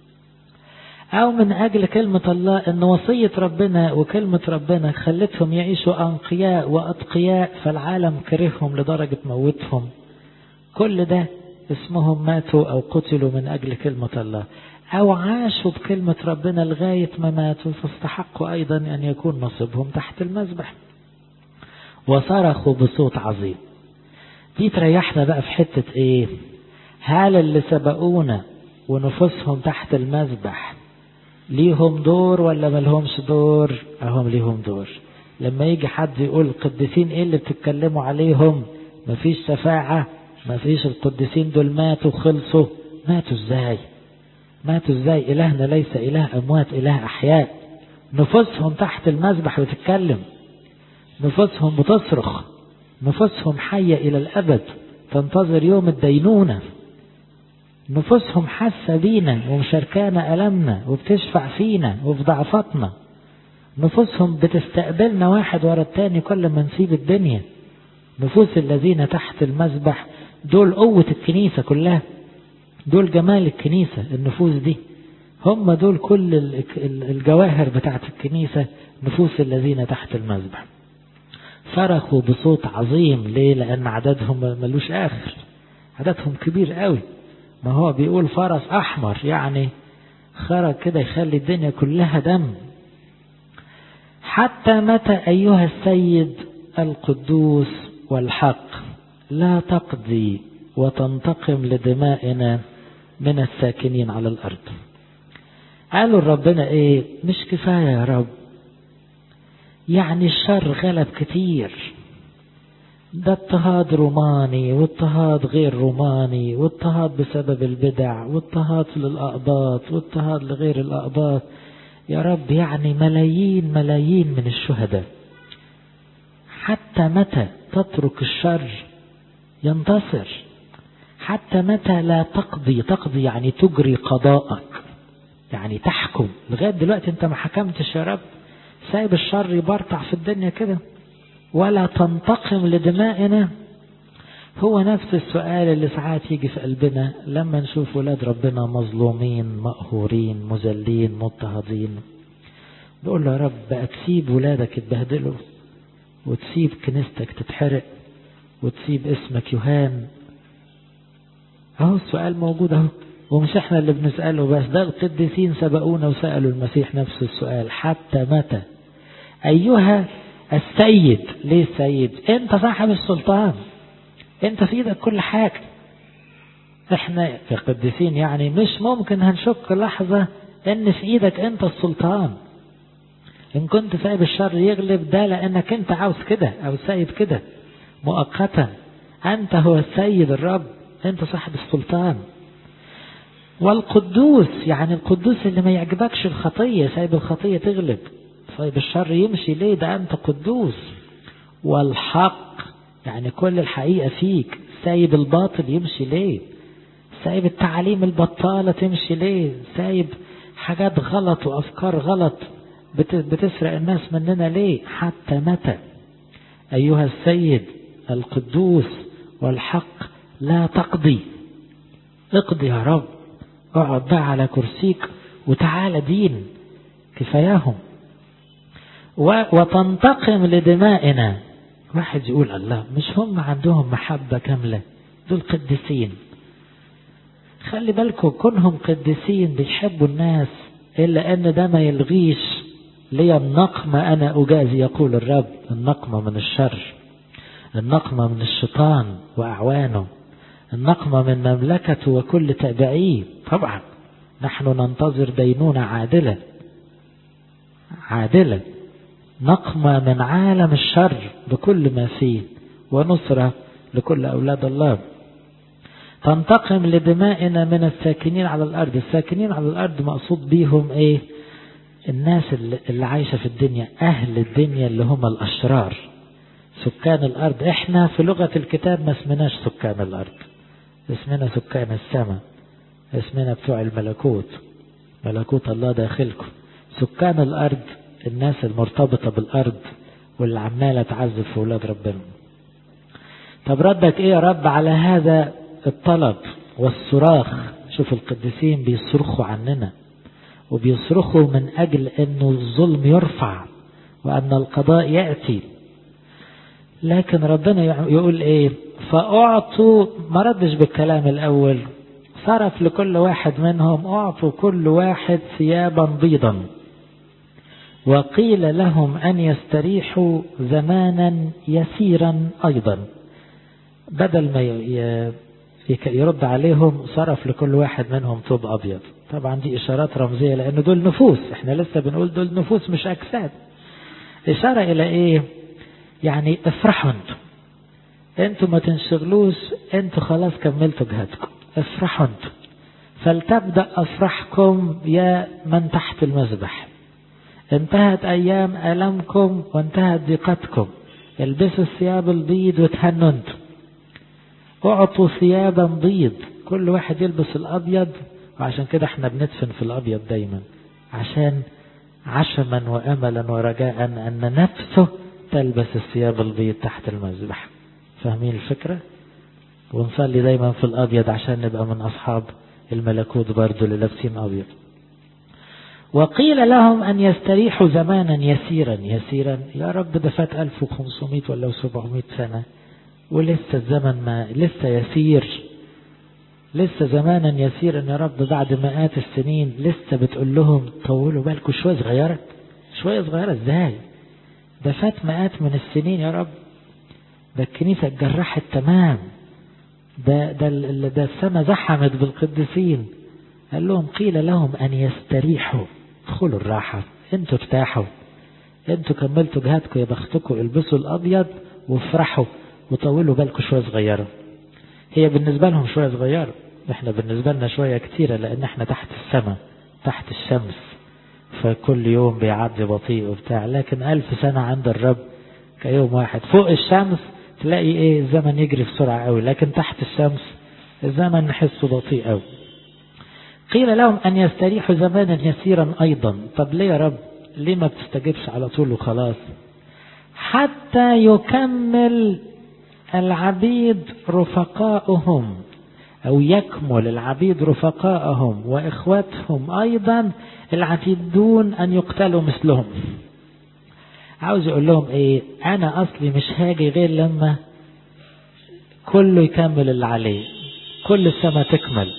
أو من أجل كلمة الله أن وصية ربنا وكلمة ربنا خلتهم يعيشوا أنقياء وأتقياء، فالعالم كرههم لدرجة موتهم. كل ده اسمهم ماتوا أو قتلوا من أجل كلمة الله. أو عاشوا بكلمة ربنا لغاية ما ماتوا، فاستحقوا أيضا أن يكون نصيبهم تحت المذبح. وصرخوا بصوت عظيم. دي تريحنا بقى في حتة إيه؟ هل اللي سبقونا ونفوسهم تحت المذبح ليهم دور ولا ملهمش دور؟ أهم ليهم دور. لما يجي حد يقول القديسين إيه اللي بتتكلموا عليهم؟ مفيش شفاعة، مفيش، القديسين دول ماتوا خلصوا. ماتوا ازاي؟ ماتوا ازاي؟ إلهنا ليس إله أموات، إله أحياء. نفوسهم تحت المذبح بتتكلم، نفوسهم بتصرخ، نفوسهم حية إلى الأبد تنتظر يوم الدينونة. نفوسهم حاسة بينا ومشاركانا ألمنا وبتشفع فينا وفي ضعفتنا. نفوسهم بتستقبلنا واحد ورا التاني كل ما نسيب الدنيا. نفوس الذين تحت المذبح دول قوة الكنيسة كلها، دول جمال الكنيسة. النفوس دي هم دول كل الجواهر بتاعت الكنيسة، نفوس الذين تحت المذبح. صرخوا بصوت عظيم. ليه؟ لأن عددهم ملوش آخر، عددهم كبير قوي. ما هو بيقول فرس أحمر، يعني خرج كده يخلي الدنيا كلها دم. حتى متى أيها السيد القدوس والحق لا تقضي وتنتقم لدمائنا من الساكنين على الأرض؟ قالوا ربنا ايه؟ مش كفاية يا رب، يعني الشر غلب كتير، ده اضطهاد روماني واضطهاد غير روماني واضطهاد بسبب البدع واضطهاد للأقباط واضطهاد لغير الأقباط. يا رب يعني ملايين ملايين من الشهداء، حتى متى تترك الشر ينتصر؟ حتى متى لا تقضي يعني تجري قضاءك، يعني تحكم؟ لغاية دلوقتي انت ما حكمتش يا رب، سايب الشر يبرطع في الدنيا كده، ولا تنتقم لدمائنا. هو نفس السؤال اللي ساعات يجي في قلبنا لما نشوف ولاد ربنا مظلومين مقهورين مذلين مضطهدين، بقول له يا رب بقى تسيب ولادك يتبهدلوا وتسيب كنيستك تتحرق وتسيب اسمك يهان؟ اهو السؤال موجود اهو، ومش احنا اللي بنسأله بس، ده القديسين سبقونا وسألوا المسيح نفس السؤال: حتى متى أيها السيد؟ ليه السيد؟ انت صاحب السلطان، انت في ايدك كل حاجة. احنا كقديسين يعني مش ممكن هنشك لحظة ان في ايدك انت السلطان. ان كنت سايب الشر يغلب ده لانك انت عاوز كده او سايب كده مؤقتا، انت هو السيد الرب، انت صاحب السلطان. والقدوس يعني القدوس اللي ما يعجبكش الخطية، سايب الخطية تغلب، سايب الشر يمشي ليه؟ ده انت قدوس. والحق يعني كل الحقيقة فيك، سايب الباطل يمشي ليه؟ سايب التعاليم البطالة تمشي ليه؟ سايب حاجات غلط وأفكار غلط بتسرق الناس مننا ليه؟ حتى متى أيها السيد القدوس والحق لا تقضي؟ اقضي يا رب، اقعد بقى على كرسيك وتعالى دين كفاياهم. وتنتقم لدمائنا. واحد يقول الله، مش هم عندهم محبة كاملة؟ دول قديسين. خلي بالكم كونهم قديسين بيحبوا الناس، إلا أن ده ما يلغيش لي النقمة أنا أجازي، يقول الرب. النقمة من الشر، النقمة من الشيطان وأعوانه، النقمة من مملكته وكل تابعيه. طبعا نحن ننتظر دينونة عادلة عادلة، نقمة من عالم الشر بكل ما فيه، ونصرة لكل أولاد الله. تنتقم لدمائنا من الساكنين على الأرض. الساكنين على الأرض مقصود بيهم إيه؟ الناس اللي عايشة في الدنيا، أهل الدنيا اللي هم الأشرار، سكان الأرض. إحنا في لغة الكتاب ما اسمناش سكان الأرض، اسمنا سكان السماء، اسمنا بتوع الملكوت، ملكوت الله داخلكم. سكان الأرض الناس المرتبطة بالأرض واللي عمالة تعذب في أولاد ربنا. طب ردك إيه يا رب على هذا الطلب والصراخ؟ شوف القديسين بيصرخوا عننا، وبيصرخوا من أجل أنه الظلم يرفع وأن القضاء يأتي. لكن ربنا يقول إيه؟ فأعطوا، ما ردش بالكلام الأول، صرف لكل واحد منهم: أعطوا كل واحد ثيابا بيضا، وقيل لهم أن يستريحوا زمانا يسيرا أيضا. بدل ما يرد عليهم صرف لكل واحد منهم ثوب أبيض. طبعا دي إشارات رمزية، لأن دول نفوس، احنا لسه بنقول دول نفوس مش أجساد. إشارة إلى إيه؟ يعني افرحوا انتوا ما تنشغلوش، انتوا خلاص كملتوا جهادكم، افرحوا انتوا. فلتبدأ أفرحكم يا من تحت المذبح، انتهت أيام ألمكم وانتهت ضيقتكم، البسوا الثياب البيض وتهنوا انتوا. اعطوا ثيابا بيض، كل واحد يلبس الأبيض. وعشان كده احنا بندفن في الأبيض دايما، عشان عشما وأملا ورجاء أن نفسه تلبس الثياب البيض تحت المذبح. فاهمين الفكرة؟ ونصلي دايما في الأبيض عشان نبقى من أصحاب الملكوت برضو اللي لابسين أبيض. وقيل لهم أن يستريحوا زمانا يسيرا. يسيرا يا رب، ده فات 1500 ولا 700 سنة ولسه الزمن ما لسه يسير، لسه زمانا يسيرا يا رب، بعد مئات السنين لسه بتقول لهم طولوا بالكم شوية صغيرة. شوية صغيرة ازاي؟ ده فات مئات من السنين يا رب، ده الكنيسة اتجرحت تمام، ده السماء زحمت بالقديسين. قال لهم قيل لهم أن يستريحوا، ادخلوا الراحة، انتوا ارتاحوا، انتوا كملتوا جهادكم، يا بختكم، البسوا الأبيض وافرحوا وطولوا بالكم شوية صغيرة. هي بالنسبة لهم شوية صغيرة، احنا بالنسبة لنا شوية كتيرة، لان احنا تحت السماء تحت الشمس، فكل يوم بيعدي بطيء وبتاع. لكن 1000 سنة عند الرب كيوم واحد. فوق الشمس تلاقي ايه الزمن يجري بسرعة قوي، لكن تحت الشمس الزمن نحسه بطيء قوي. قيل لهم أن يستريحوا زمانا يسيرا أيضا. طب ليه يا رب؟ ليه ما بتستجيبش على طول وخلاص؟ حتى يكمل العبيد رفقائهم، أو يكمل العبيد رفقائهم وإخواتهم أيضا العتيدون أن يقتلوا مثلهم. عاوز يقول لهم إيه؟ أنا أصلي مش هاجي غير لما كله يكمل اللي عليه، كل السماء تكمل.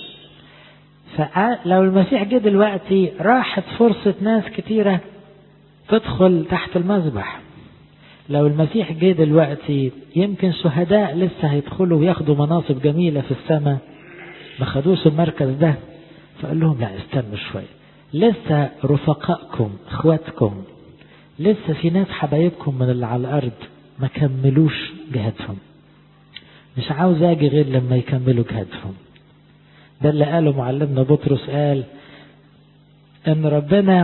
فلو المسيح جه دلوقتي راحت فرصة ناس كتيرة تدخل تحت المذبح. لو المسيح جه دلوقتي يمكن شهداء لسه هيدخلوا وياخدوا مناصب جميلة في السماء ما خدوش المركز ده. فقال لهم لا استنوا شوية، لسه رفقائكم اخواتكم، لسه في ناس حبايبكم من اللي على الارض ما كملوش جهادهم. مش عاوز اجي غير لما يكملوا جهادهم. ده اللي قاله معلمنا بطرس، قال ان ربنا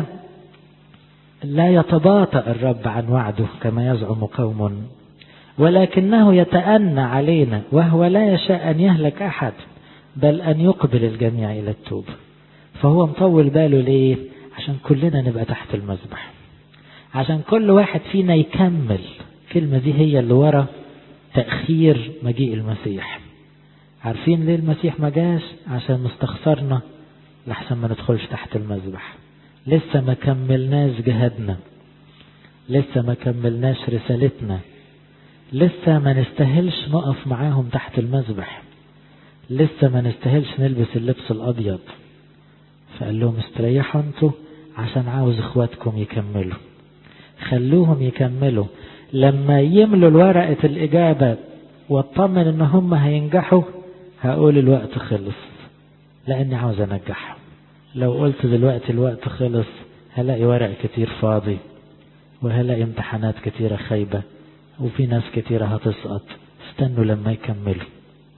لا يتباطأ الرب عن وعده كما يزعم قوم، ولكنه يتأنى علينا وهو لا يشاء أن يهلك أحد بل أن يقبل الجميع إلى التوبة. فهو مطول باله ليه؟ عشان كلنا نبقى تحت المذبح، عشان كل واحد فينا يكمل. كلمة دي هي اللي ورا تأخير مجيء المسيح. عارفين ليه المسيح ما جاش؟ عشان مستخسرنا لحسن ما ندخلش تحت المذبح. لسه ما كملناش جهادنا، لسه ما كملناش رسالتنا، لسه ما نستاهلش نقف معاهم تحت المذبح، لسه ما نستاهلش نلبس اللبس الأبيض. فقال لهم استريحوا انتوا عشان عاوز اخواتكم يكملوا، خلوهم يكملوا. لما يملوا الورقة الإجابة واطمن ان هم هينجحوا هقول الوقت خلص، لاني عاوز انجحهم. لو قلت دلوقتي الوقت خلص هلاقي ورق كتير فاضي، وهلاقي امتحانات كتيرة خايبة، وفي ناس كتيرة هتسقط. استنوا لما يكملوا.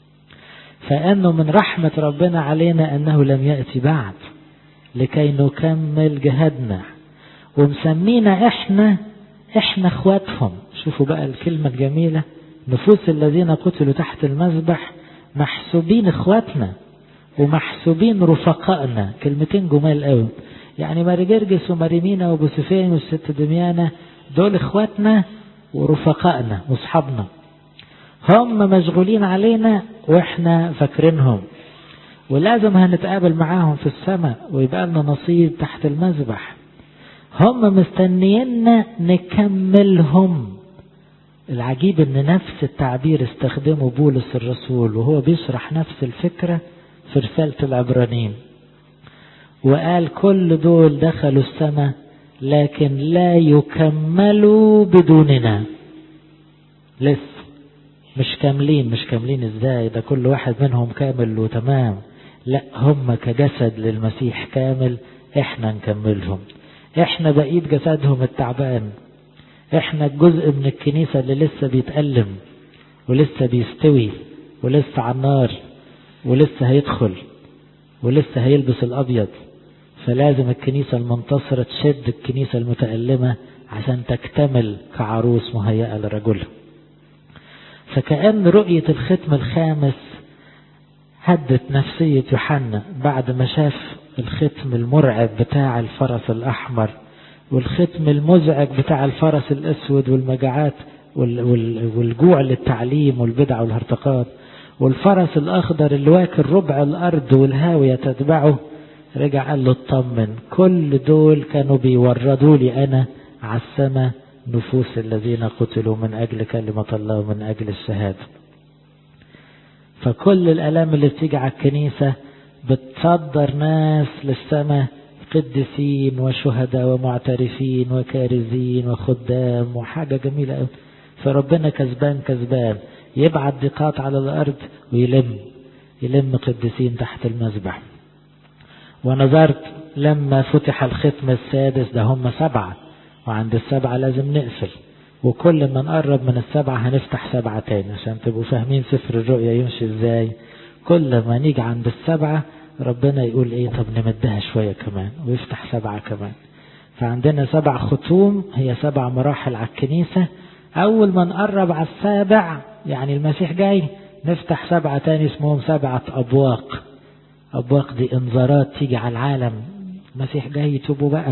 فأنه من رحمة ربنا علينا أنه لم يأتي بعد لكي نكمل جهادنا، ومسمينا احنا اخواتهم. شوفوا بقى الكلمة الجميلة، نفوس الذين قتلوا تحت المذبح محسوبين اخواتنا ومحسوبين رفقائنا. كلمتين جمال قوي. يعني ماري جرجس وماري مينا وبوسفين والست دميانة دول اخواتنا ورفقائنا واصحابنا، هم مشغولين علينا واحنا فاكرينهم، ولازم هنتقابل معاهم في السماء ويبقى لنا نصيب تحت المذبح. هم مستنييننا نكملهم. العجيب ان نفس التعبير استخدمه بولس الرسول وهو بيشرح نفس الفكرة في رسالة العبرانيين، وقال كل دول دخلوا السماء لكن لا يكملوا بدوننا. لسه مش كاملين ازاي؟ ده كل واحد منهم كامل وتمام. لا، هم كجسد للمسيح كامل، احنا نكملهم. احنا بقية جسدهم التعبان، احنا الجزء من الكنيسة اللي لسه بيتألم ولسه بيستوي ولسه على النار ولسه هيدخل ولسه هيلبس الأبيض. فلازم الكنيسة المنتصرة تشد الكنيسة المتألمة عشان تكتمل كعروس مهيئة لرجلها. فكأن رؤية الختم الخامس هدت نفسية يوحنا بعد ما شاف الختم المرعب بتاع الفرس الأحمر والختم المزعج بتاع الفرس الأسود والمجاعات والجوع للتعليم والبدع والهرطقات، والفرس الأخضر اللي واكل ربع الأرض والهاوية تتبعه. رجع قال له اطمن، كل دول كانوا بيوردوا لي أنا على السماء نفوس الذين قتلوا من أجل كلمة الله ومن أجل الشهادة. فكل الآلام اللي بتيجي على الكنيسة بتصدر ناس للسماء، قديسين وشهداء ومعترفين وكارزين وخدام، وحاجة جميلة قوي. فربنا كسبان يبعت ضيقات على الأرض ويلم قديسين تحت المذبح. ونظرت لما فتح الختم السادس، ده هم 7 وعند 7 لازم نقفل. وكل ما نقرب من السبعة هنفتح سبعة تاني، عشان تبقوا فاهمين سفر الرؤيا يمشي ازاي. كل ما نيجي عند السبعة ربنا يقول ايه، طب نمدها شوية كمان ويفتح سبعة كمان. فعندنا 7 ختوم، هي 7 مراحل على الكنيسة. اول ما نقرب على السابع يعني المسيح جاي، نفتح 7 تاني اسمهم 7 أبواق. أبواق دي انذارات تيجي على العالم، المسيح جاي، توبوا بقى.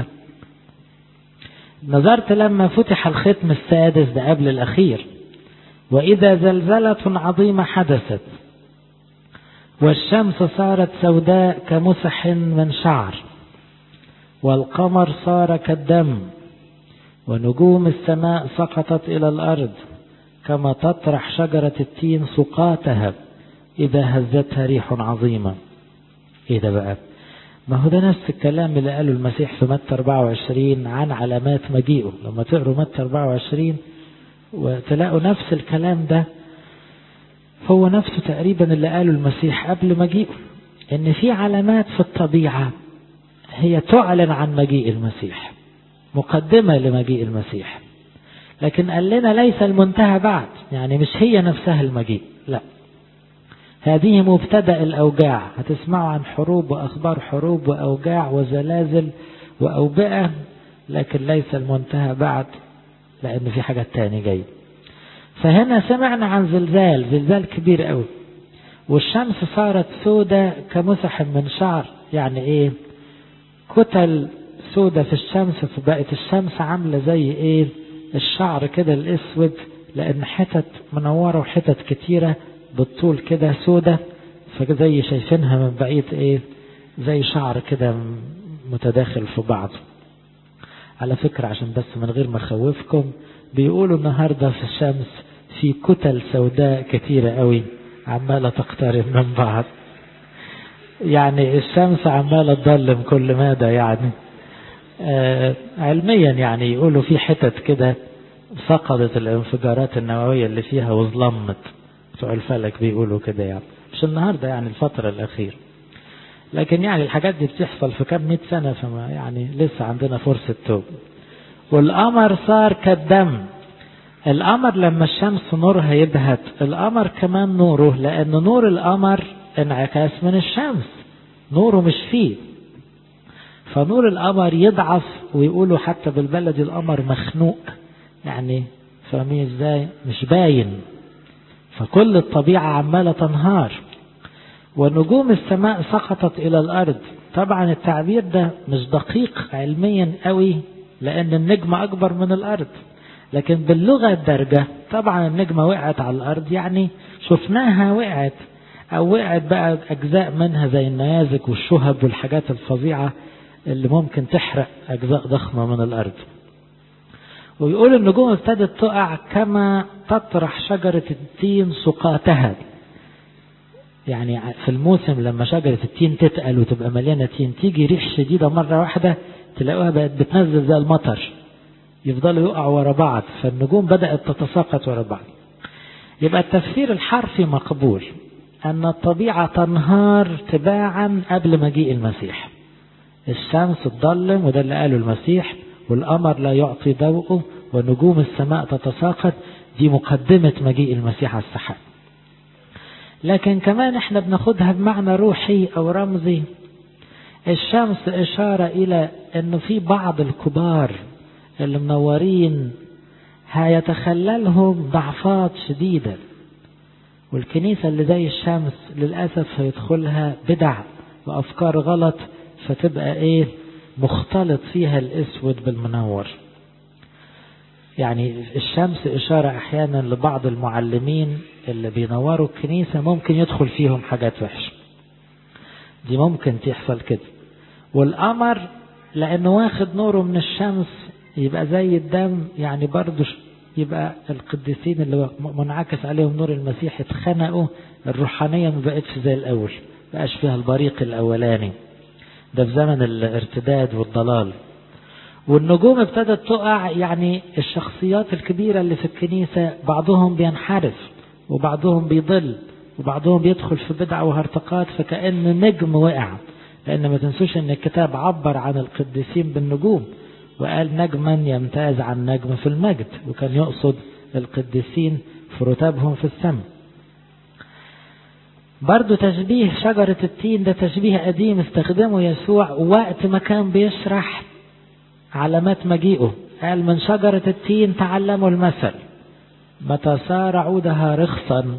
نظرت لما فتح الختم السادس ده قبل الأخير، وإذا زلزلة عظيمة حدثت، والشمس صارت سوداء كمسح من شعر، والقمر صار كالدم، ونجوم السماء سقطت إلى الأرض كما تطرح شجرة التين سقاتها إذا هزتها ريح عظيمة. إيه ده بقى؟ ما هو ده نفس الكلام اللي قاله المسيح في متى 24 عن علامات مجيئه. لما تقروا متى 24 وتلاقوا نفس الكلام ده، هو نفسه تقريبا اللي قاله المسيح قبل مجيئه، إن في علامات في الطبيعة هي تعلن عن مجيء المسيح، مقدمة لمجيء المسيح. لكن قال لنا ليس المنتهى بعد، يعني مش هي نفسها المجيء، لا، هذه مبتدأ الأوجاع. هتسمعوا عن حروب وأخبار حروب وأوجاع وزلازل وأوبئة، لكن ليس المنتهى بعد، لأن في حاجة تاني جاي. فهنا سمعنا عن زلزال كبير قوي، والشمس صارت سودة كمسح من شعر. يعني ايه؟ كتل سودة في الشمس، فبقت الشمس عاملة زي ايه؟ الشعر كده الاسود، لان حتت منورة وحتت كتيرة بالطول كده سودة، فزي شايفينها من بعيد ايه؟ زي شعر كده متداخل في بعض. على فكرة عشان بس من غير ما اخوفكم، بيقولوا النهاردة في الشمس في كتل سوداء كتيرة قوي عمالة تقترب من بعض. يعني الشمس عمالة تظلم كل مدى يعني. علميا يعني يقولوا في حتت كده فقدت الانفجارات النووية اللي فيها وظلمت، بتوع الفلك بيقولوا كده يعني، مش النهاردة يعني الفترة الأخيرة. لكن يعني الحاجات دي بتحصل في كم 100 سنة، فما يعني لسه عندنا فرصة توب. والقمر صار كالدم. القمر لما الشمس نورها يبهت، القمر كمان نوره، لأن نور القمر انعكاس من الشمس، نوره مش فيه، فنور القمر يضعف، ويقولوا حتى بالبلد القمر مخنوق، يعني فاهمين ازاي؟ مش باين، فكل الطبيعة عمالة تنهار. ونجوم السماء سقطت إلى الأرض. طبعا التعبير ده مش دقيق علميا قوي، لأن النجمة أكبر من الأرض، لكن باللغة الدارجة طبعا النجمة وقعت على الأرض، يعني شفناها وقعت، أو وقعت بقى أجزاء منها زي النيازك والشهب والحاجات الفظيعة اللي ممكن تحرق أجزاء ضخمة من الأرض. ويقول النجوم ابتدت تقع كما تطرح شجرة التين سقاتها. يعني في الموسم لما شجرة التين تتقل وتبقى مليانة تين، تيجي ريح شديدة مرة واحدة تلاقوها بقت بتنزل زي المطر، يفضلوا يقعوا ورا بعض، فالنجوم بدأت تتساقط ورا بعض. يبقى التفسير الحرفي مقبول، أن الطبيعة تنهار تباعا قبل مجيء المسيح. الشمس تظلم، وده اللي قاله المسيح، والقمر لا يعطي ضوءه، ونجوم السماء تتساقط. دي مقدمة مجيء المسيح على السحاب. لكن كمان احنا بناخدها بمعنى روحي أو رمزي. الشمس إشارة إلى أنه في بعض الكبار اللي منورين هيتخللهم ضعفات شديدة، والكنيسة اللي زي الشمس للأسف هيدخلها بدع وأفكار غلط، فتبقى ايه؟ مختلط فيها الاسود بالمنور. يعني الشمس اشارة احيانا لبعض المعلمين اللي بينوروا الكنيسة ممكن يدخل فيهم حاجات وحشة، دي ممكن تحصل كده. والقمر لانه واخد نوره من الشمس يبقى زي الدم، يعني برضو يبقى القديسين اللي منعكس عليهم نور المسيح اتخنقوا، الروحانية ما بقتش زي الاول، بقاش فيها البريق الاولاني، ده في زمن الارتداد والضلال. والنجوم ابتدت تقع، يعني الشخصيات الكبيرة اللي في الكنيسة بعضهم بينحرف وبعضهم بيضل وبعضهم بيدخل في بدع وهرطقات، فكأن نجم وقع. لأن ما تنسوش أن الكتاب عبر عن القديسين بالنجوم، وقال نجما يمتاز عن نجم في المجد، وكان يقصد القديسين في رتبهم في السماء. برضو تشبيه شجرة التين ده تشبيه قديم استخدمه يسوع وقت ما كان بيشرح علامات مجيئه. قال من شجرة التين تعلموا المثل، متى صار عودها رخصا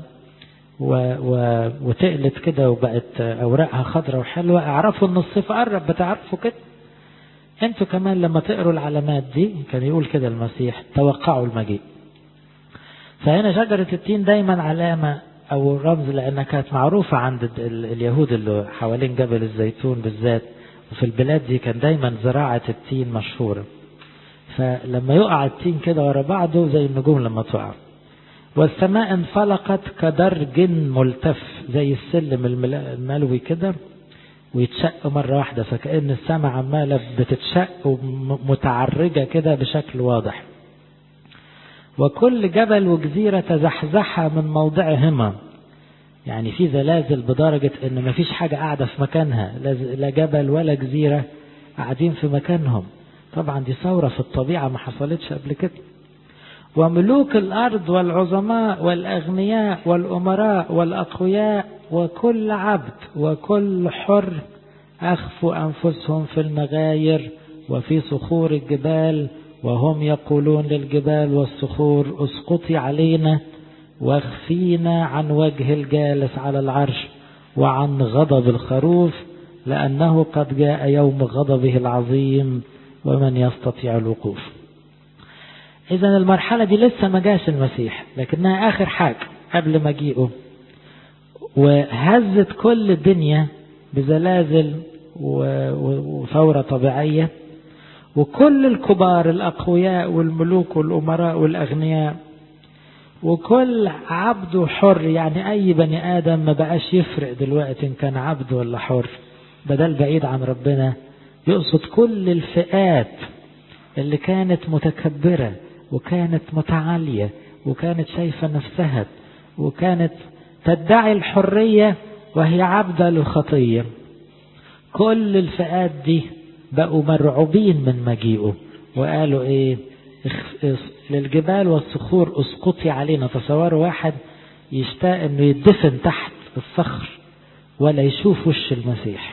وتقلت كده وبقت أوراقها خضرة وحلوة اعرفوا ان الصيف قرب. بتعرفوا كده انتوا كمان لما تقروا العلامات دي، كان يقول كده المسيح توقعوا المجيء. فهنا شجرة التين دايما علامة أو رمز، لأنها كانت معروفة عند اليهود اللي حوالين جبل الزيتون بالذات، وفي البلاد دي كان دايما زراعة التين مشهورة. فلما يقع التين كده ورا بعضه زي النجوم لما تقع. والسماء انفلقت كدرج ملتف، زي السلم الملوي كده ويتشق مرة واحدة، فكأن السماء عمالة بتتشق ومتعرجة كده بشكل واضح. وكل جبل وجزيرة تزحزح من موضعهما، يعني في زلازل بدرجة ان مفيش حاجة قاعدة في مكانها، لا جبل ولا جزيرة قاعدين في مكانهم. طبعا دي ثورة في الطبيعة ما حصلتش قبل كده. وملوك الأرض والعظماء والأغنياء والأمراء والأقوياء وكل عبد وكل حر أخفوا أنفسهم في المغاير وفي صخور الجبال، وهم يقولون للجبال والصخور اسقطي علينا واخفينا عن وجه الجالس على العرش وعن غضب الخروف، لأنه قد جاء يوم غضبه العظيم ومن يستطيع الوقوف. إذن المرحلة دي لسه ما جاش المسيح، لكنها آخر حاجة قبل مجيئه، وهزت كل الدنيا بزلازل وثورة طبيعية. وكل الكبار الأقوياء والملوك والأمراء والأغنياء وكل عبد وحر، يعني أي بني آدم ما بقاش يفرق دلوقتي إن كان عبد ولا حر، بدل بعيد عن ربنا. يقصد كل الفئات اللي كانت متكبرة وكانت متعالية وكانت شايفة نفسها وكانت تدعي الحرية وهي عبدة للخطية. كل الفئات دي بقوا مرعوبين من مجيئه، وقالوا ايه؟ للجبال والصخور اسقطي علينا. تصوروا واحد يشتاق انه يدفن تحت الصخر ولا يشوف وش المسيح.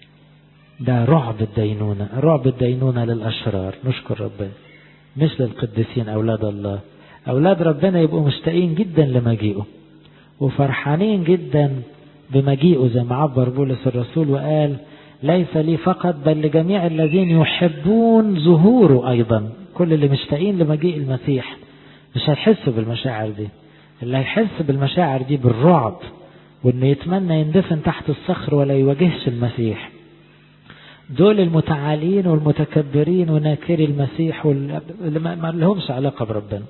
ده رعب الدينونة، رعب الدينونة للأشرار. نشكر ربنا، مش للقديسين أولاد الله. أولاد ربنا يبقوا مشتاقين جدا لمجيئه وفرحانين جدا بمجيئه، زي ما عبر بولس الرسول وقال ليس لي فقط بل لجميع الذين يحبون ظهوره أيضا. كل اللي مشتاقين لمجيء المسيح مش هيحسوا بالمشاعر دي، اللي هيحس بالمشاعر دي بالرعب وانه يتمنى يندفن تحت الصخر ولا يواجهش المسيح. دول المتعالين والمتكبرين وناكري المسيح واللي ما لهمش علاقة بربنا.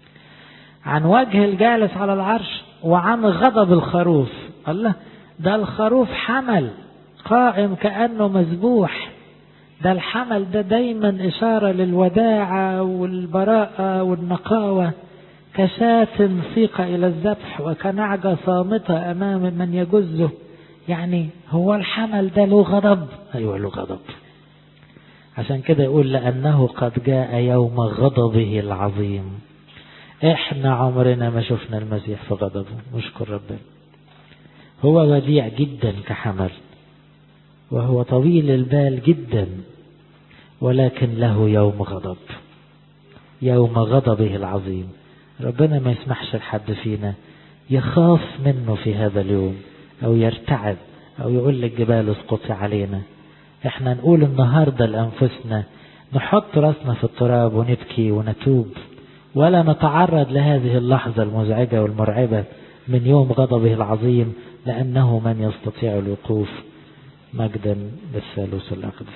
عن وجه الجالس على العرش وعن غضب الخروف. الله، ده الخروف حمل قائم كأنه مذبوح. ده الحمل ده دايما إشارة للوداعة والبراءة والنقاوة، كشاة سيق إلى الذبح وكنعجة صامتة أمام من يجزه. يعني هو الحمل ده له غضب؟ أيوة له غضب. عشان كده يقول لأنه قد جاء يوم غضبه العظيم. احنا عمرنا ما شفنا المسيح في غضبه، نشكر ربنا. هو وديع جدا كحمل، وهو طويل البال جدا، ولكن له يوم غضب، يوم غضبه العظيم. ربنا ما يسمحش لحد فينا يخاف منه في هذا اليوم أو يرتعب أو يقول للجبال اسقطي علينا. احنا نقول النهاردة لأنفسنا، نحط رأسنا في التراب ونبكي ونتوب، ولا نتعرض لهذه اللحظة المزعجة والمرعبة من يوم غضبه العظيم، لأنه من يستطيع الوقوف. مجدا للثالوث الأقدس.